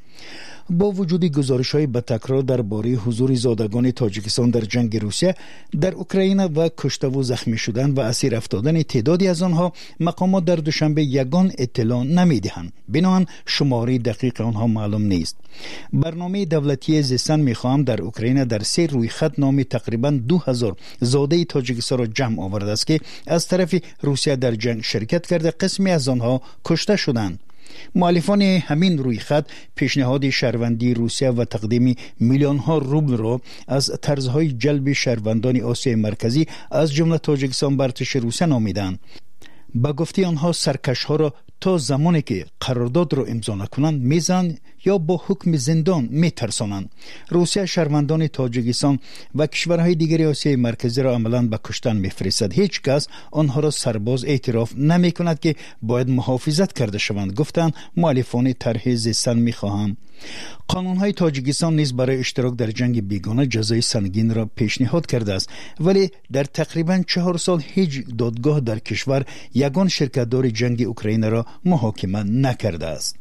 با وجود گزارش‌های به تکرار درباره حضور زادگان تاجیکستان در جنگ روسیه در اوکراین و کشته و زخمی شدن و اسیر افتادن تعدادی از آنها، مقامات در دوشنبه یگان اطلاع نمی‌دهند. بنابراین شماره دقیق آنها معلوم نیست. برنامه دولتی زیستن می‌خواهم در اوکراین در 3 رویخط نام تقریباً 2000 زاده تاجیکستان را جمع آورده است که از طرف روسیه در جنگ شرکت کرده. قسمی از آنها کشته شدند. مؤلفان همین رویخط پیشنهاد شهروندی روسیه و تقدیم میلیون ها روبل را از طرزهای جلب شهروندان آسیای مرکزی از جمله تاجیکستان بر ارتش روسیه نامیدند. با گفته آنها سرکش ها را تا زمانی که قرارداد را امضا نکنند میزن یا با حکم زندان میترسانند. روسیه شهروندان تاجیکستان و کشورهای دیگری آسیای مرکزی را عملاً به کشتن میفرستد. هیچ کس آنها را سرباز اعتراف نمی کند که باید محافظت کرده شوند، گفتند مؤلفان طرح زیستن میخواهم. قانون‌های تاجیکستان نیز برای اشتراک در جنگ بیگانه جزای سنگین را پیشنهاد کرده است، ولی در تقریباً 4 سال هیچ دادگاه در کشور یگان شرکت‌دار جنگ اوکراین را محاکمه نکرده است.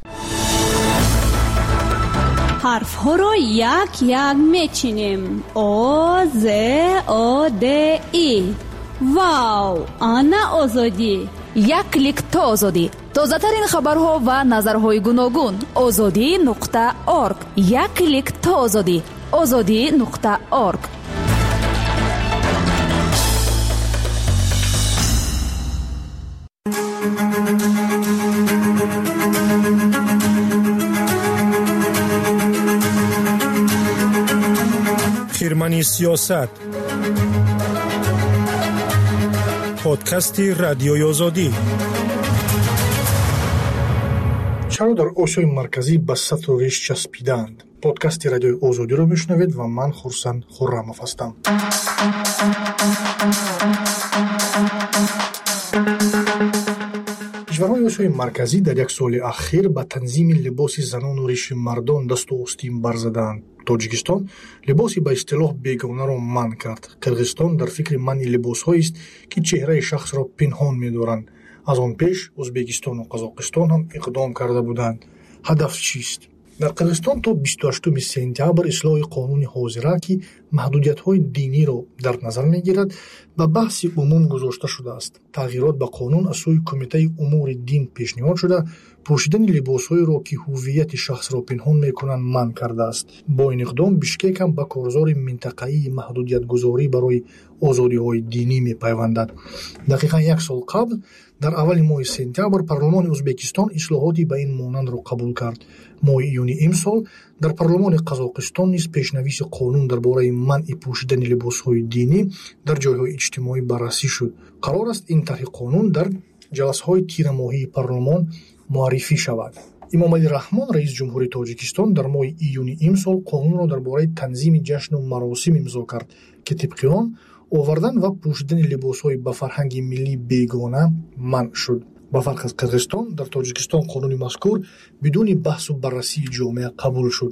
حرف ها را یک یک میچینیم. آ ز آ د ای. واو، آنا آزادی. یک کلیک تا آزادی. تازه ترین خبرها و نظرهای گوناگون. azadi.org. یک کلیک تا آزادی. azadi.org. خیرمنی سیاست، پادکستی رادیوی آزادی. چرا در آسیای مرکزی به سطح و ریش چسبیدند؟ پادکست رادیوی آزادی را میشنوید و من خورسند خرم‌اف هستم. کشورهای آسیای مرکزی در یک سال اخیر به تنظیم لباس زنان و ریش مردان دست و آستین برزدند. تاجیکستان لباسی به اصطلاح بیگانه را منع کرد. قرغیزستان در فکر منع لباس‌هایی است که چهره شخص را پنهان می‌دارند. از آن پیش ازبکستان و قزاقستان هم اقدام کرده بودند. هدف چیست؟ در قرغیزستان تا 28 سپتامبر اصلاح قانون حاضره که محدودیت‌های دینی را در نظر می‌گیرد به بحث عموم گذاشته شده است. تغییرات به قانون از سوی کمیته امور دین پیشنهاد شده пӯшидани либосҳоеро ки ҳуввияти шахсро пинҳон мекунанд манъ кардааст. Бо ин иқдом Бишкек ҳам ба корзори минтақаии маҳдудиятгузорӣ барои озодиҳои динӣ мепайвандад. Дақиқан 1 сол қабл дар аввали моҳи сентябр парлумони Ӯзбекистон ислоҳоти ба ин монандро қабул кард. Моҳи июни имсол дар парлумони Қазоқистон низ пешнависи қонун дар бораи манъи пӯшидани либосҳои динӣ дар ҷойҳои иҷтимоӣ баррасӣ шуд. Қарор аст ин тарҳи қонун дар ҷаласаҳои тирамоҳии парлумон муаррифӣ шавад. Эмомалӣ Раҳмон, раис ҷумҳури Тоҷикистон, дар моҳи июни имсол қонунро дар бораи танзими ҷашну маросим имзо кард, ки тибқи он овардан ва пӯшидани либосҳои ба фарҳанги миллӣ бегона манъ шуд. ба фарқ аз Қирғизистон, дар Тоҷикистон қонуни мазкур бидуни баҳсу баррасии ҷомеа қабул шуд.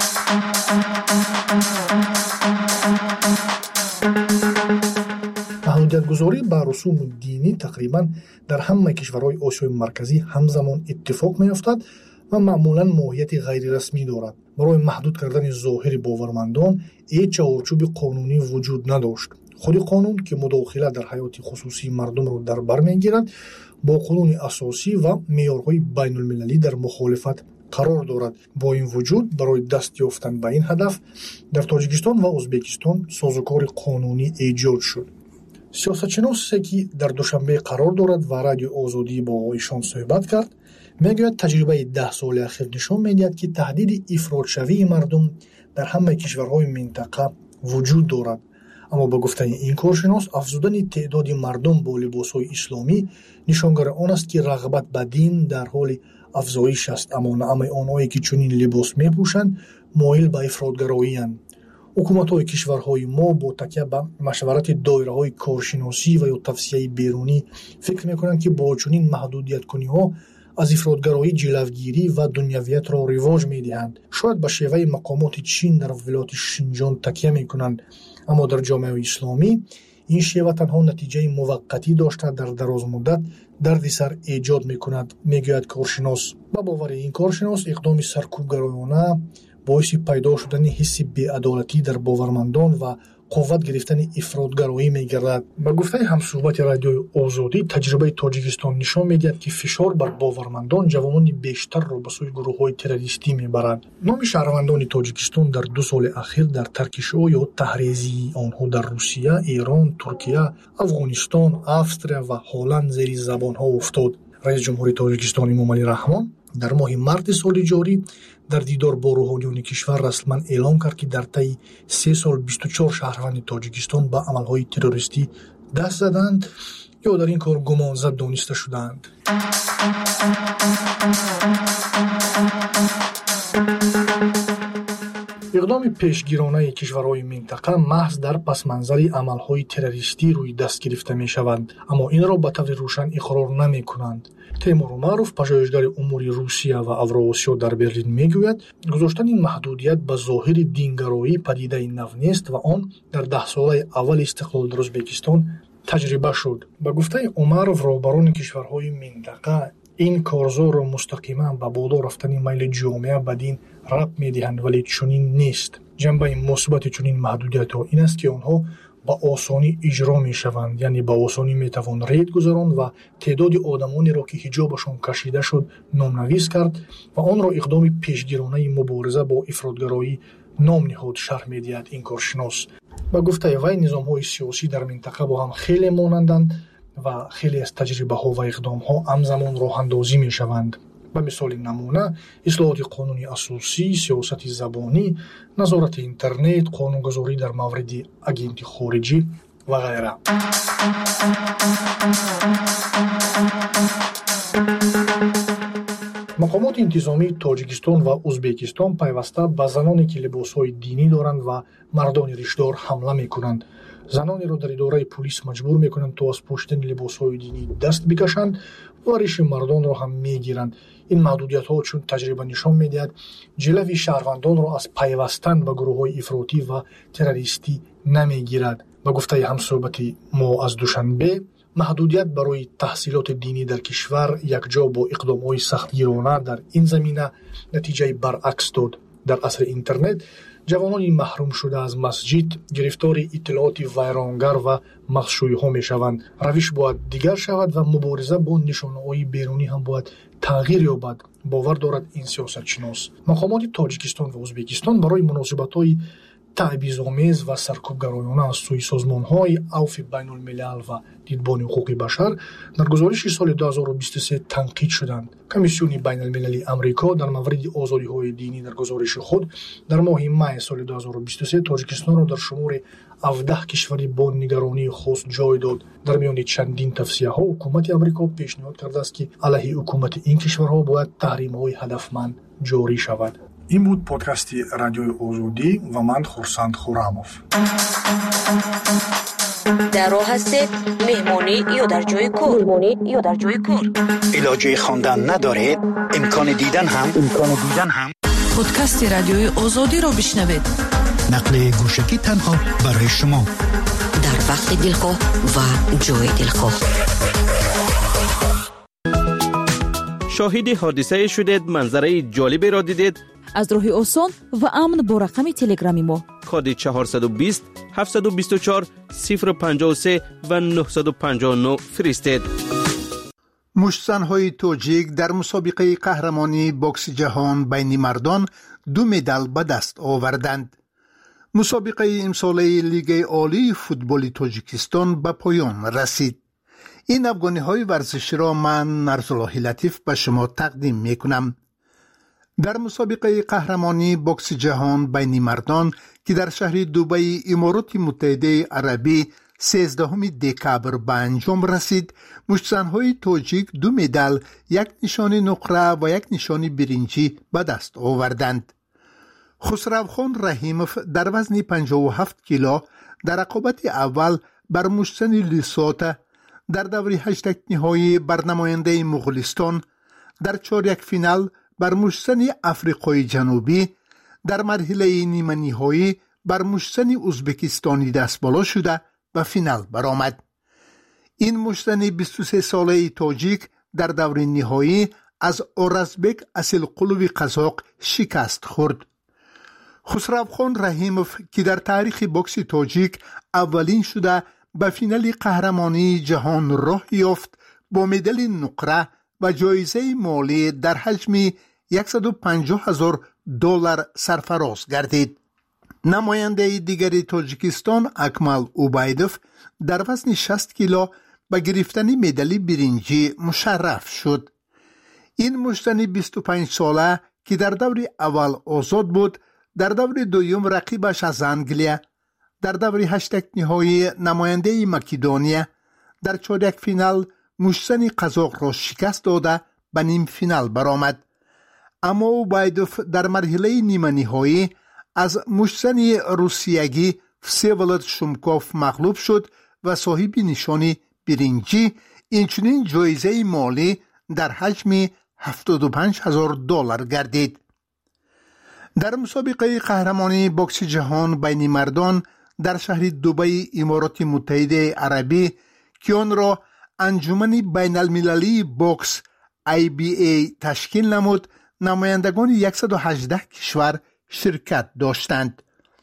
маҳдудиятгузорӣ ба русуми динӣ тақрибан дар ҳамаи кишварҳои Осиёи Марказӣ ҳамзамон иттифоқ меёфтад ва маъмулан моҳияти ғайрирасмӣ дорад. Барои маҳдуд кардани зоҳири бовармандон ҳеҷ чаҳорчӯби қонунӣ вуҷуд надошт. худи қонун, ки мудохила дар ҳаёти хусусии мардумро дар бар мегирад, бо қонуни асосӣ ва меъёрҳои байнулмилалӣ дар мухолифат қарор дорад. Бо ин вуҷуд, барои даст ёфтан ба ин ҳадаф дар Тоҷикистон ва Ӯзбекистон созукори қонунӣ эҷод шуд. сиёсатшиносе, ки дар Душанбе қарор дорад ва радиои Озодӣ бо оғоишон суҳбат кард, мегӯяд таҷрибаи 10 соли ахир нишон медиҳад, ки таҳдиди ифротшавии мардум дар ҳамаи кишварҳои минтақа вуҷуд дорад. аммо ба гуфтани ин коршинос, афзудани теъдоди мардум бо либосҳои исломӣ нишонгари он аст, ки рағбат ба дин дар ҳоли афзоиш аст, аммо наъмаи онҳое ки чунин либос мепӯшанд моил ба ифротгароиянд. ҳукуматҳои кишварҳои мо бо такя ба машварати доираҳои коршиносӣ ва ё тавсияи берунӣ фикр мекунанд, ки бо чунин маҳдудияткуниҳо аз ифротгароӣ ҷилавгирӣ ва дунявиятро ривоҷ медиҳанд. шояд ба шеваи мақомоти Чин дар вилояти Шинҷон такя мекунанд, аммо дар ҷомеаи исломӣ ин шева танҳо натиҷаи муваққатӣ дошта дар дарозмуддат дарди сар эҷод мекунад, мегӯяд коршинос. ба бовари ин коршинос, иқдоми саркӯбгароёна боиси пайдо шудани ҳисси беадолатӣ дар бовармандон ва қувват гирифтани ифротгароӣ мегардад. Ба гуфтаи ҳамсӯҳбати радиои Озодӣ, таҷрибаи Тоҷикистон нишон медиҳад, ки фишор бар бовармандон ҷавонони бештарро ба сӯи гурӯҳҳои террористӣ мебарад. номи шаҳрвандони Тоҷикистон дар 2 соли ахир дар таркишо ё таҳризии онҳо дар Русия, Эрон, Туркия, Афғонистон, Австрия ва Ҳолланд зери забонҳо уфтод. раис ҷумҳури Тоҷикистон Эмомалӣ Раҳмон дар моҳи марти соли ҷорӣ дар дидор бо рӯҳониёни кишвар расман эълон кард, ки дар таи 3 сол 24 шаҳрванди Тоҷикистон ба амалҳои террористӣ даст заданд ё дар ин кор гумонзад дониста шудаанд. иқдоми пешгиронаи кишварҳои минтақа маҳз дар пасманзари амалҳои террористӣ рӯи даст гирифта мешаванд, аммо инро ба таври рӯшан иқрор намекунанд. Теймур Умаров, пажоҳишгари умури Русия ва Авроосиё дар Берлин мегӯяд, гузоштани маҳдудият ба зоҳири дингароӣ падидаи нав нест ва он дар 10 солаи аввали истиқлол дар Ӯзбекистон таҷриба шуд. Ба гуфтаи Умаров, роҳбарони кишварҳои минтақа ин корзорро мустақиман ба боло рафтани майли ҷомеа ба дин рабт медиҳанд, вале чунин нест. ҷанбаи мусбати чунин маҳдудиятҳо ин аст, ки онҳо ба осонӣ иҷро мешаванд, яъне ба осонӣ метавон рейд гузаронд ва теъдоди одамонеро, ки ҳиҷобашон кашида шуд, номнавис кард ва онро иқдоми пешгиронаи мубориза бо ифротгароӣ ном ниҳод, шарҳ медиҳад ин коршинос. ба гуфтаи вай, низомҳои сиёсӣ дар минтақа бо ҳам хеле монанданд ва хеле аз таҷрибаҳо ва иқдомҳо ҳамзамон роҳандозӣ мешаванд. ба мисоли намуна, ислоҳоти қонуни асосӣ, сиёсати забонӣ, назорати интернет, қонунгузорӣ дар мавриди агенти хориҷӣ ва ғайра. мақомоти интизомии Тоҷикистон ва Ӯзбекистон пайваста ба заноне, ки либосҳои динӣ доранд ва мардони ришдор ҳамла мекунанд. занонеро дар идораи пулис маҷбур мекунанд, то аз пӯшидани либосҳои динӣ даст бикашанд ва риши мардонро ҳам мегиранд. ин маҳдудиятҳо, чун таҷриба нишон медиҳад, ҷилави шаҳрвандонро аз пайвастан ба гурӯҳҳои ифротӣ ва террористӣ намегирад. ба гуфтаи ҳамсӯҳбати мо аз Душанбе, маҳдудият барои таҳсилоти динӣ дар кишвар якҷо бо иқдомҳои сахтгирона дар ин замина натиҷаи баръакс дод. дар асри интернет ҷавонони маҳрум шуда аз масҷид гирифтори иттилооти вайронгар ва махшӯйиҳо мешаванд. равиш бояд дигар шавад ва мубориза бо нишонаҳои берунӣ ҳам бояд тағйир ёбад, бовар дорад ин сиёсатшинос. мақомоти Тоҷикистон ва Ӯзбекистон барои муносибатҳои таъбизомез ва саркӯбгароёна аз сӯи созмонҳои авфи байнулмилал ва дидбони ҳуқуқи башар дар гузориши соли 2023 танқид шуданд. Комиссиони байналмилалии Амрико дар мавриди озодиҳои динӣ дар гузориши худ дар моҳи май соли 2023 Тоҷикистонро дар шумори 17 кишвари бо нигаронии хос ҷой дод. дар миёни чандин тавсияҳо ҳукумати Амрико пешниҳод кардааст, ки алайҳи ҳукумати ин кишварҳо бояд таҳримҳои ҳадафманд ҷорӣ шавад. این بود پادکست رادیوی آزادی و من خورسند خورمов. در راه هستید مهمانی یا در جای کار؟ علاجه خواندن ندارید؟ امکان دیدن هم؟ پادکست رادیوی آزادی رو بشنوید. نقل گوشکی تنها برای شما. در وقت دلخواه و جای دلخواه. شاهد حادثه شدید، منظره جالبی را دیدید؟ از راه آسان و امن با رقم تلگرامی ما کد 420 724 053 و 959 فرستید. مشتزن‌های توجیک در مسابقه قهرمانی بوکس جهان بین مردان 2 مدال به دست آوردند. مسابقه امساله لیگ عالی فوتبال تاجیکستان به پایان رسید. این افغانی‌های ورزشی را من نرزالله لطیف به شما تقدیم می‌کنم. در مسابقه قهرمانی بوکس جهان بین مردان که در شهر دبی امارات متحده عربی 13 دکبر به انجام رسید، مشتزن‌های تاجیک 2 مدال، 1 نشان نقره و 1 نشان برنجی به دست آوردند. خسروخان رحیموف در وزن 57 کیلو در رقابت اول بر مشتزن لیسوت در دوره 8 نهایی بر نماینده مغولستان، در چهارک فینال بر مشتزن افریقای جنوبی، در مرحله نیمه نهایی بر مشتزن ازبکستانی دست بالا شده و فینال برآمد. این مشتزن 23 ساله تاجیک در دوره نهایی از اورزبک اصیلقلوی قزاق شکست خورد. خسروخان رحیموف که در تاریخ بوکس تاجیک اولین شده به فینال قهرمانی جهان راه یافت، با مدال نقره و جایزه مالی در حجم $150,000 سرفراز گردید. نماینده دیگری تاجیکستان اکمل اوبایدوف در وزن 60 کیلو به گرفتن مدال برنجی مشرف شد. این مشتزن 25 ساله که در دور اول آزاد بود، در دور دوم رقیبش از انگلیا، در دور 8 نهایی نماینده مکدونیا، در چهارک فینال مشتزن قزاق را شکست داده به نیم فینال برآمد. اما اوبایدوف در مرحله نیمه نهایی از مشتزن روسیگی فسیولد شومکوف مغلوب شد و صاحب نشان برنجی، اینچنین جایزه مالی در حجم $75,000 گردید. در مسابقه قهرمانی بوکس جهان بین مردان در شهر دبی امارات متحده عربی که آن را انجمن بین المللی بوکس IBA تشکیل نمود، نمایندگان 118 کشور شرکت داشتند.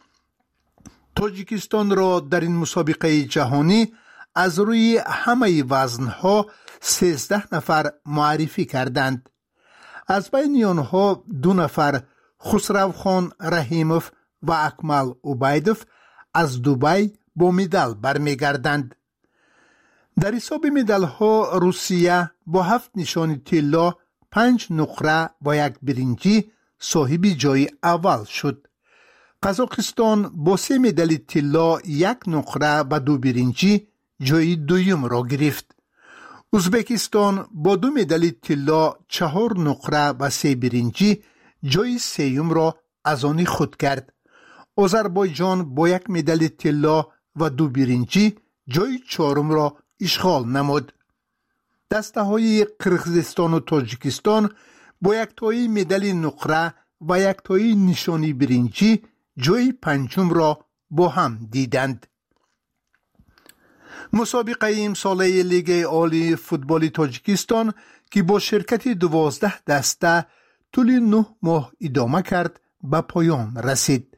تاجیکستان را در این مسابقه جهانی از روی همه وزنها 13 نفر معرفی کردند. از بین آنها 2 نفر خسروخان رحیموف و اکمل اوبایدوف از دبی با مدال برمیگردند. در حساب مدال ها روسیه با 7 نشان طلا، 5 نقره و 1 برنجی صاحب جای اول شد. قزاقستان با 3 مدال طلا، 1 نقره و 2 برنجی جای دوم را گرفت. ازبکستان با 2 مدال طلا، 4 نقره و 3 برنجی جای سوم را از آن خود کرد. آذربایجان با 1 مدال طلا و 2 برنجی جای چهارم را اشغال نمود. دسته های قرقیزستان و تاجیکستان با 1 تایی مدال نقره و 1 تایی نشانی برنجی جای پنجم را با هم دیدند. مسابقه امساله لیگ عالی فوتبال تاجیکستان که با شرکت 12 دسته طول 9 ماه ادامه کرد به پایان رسید.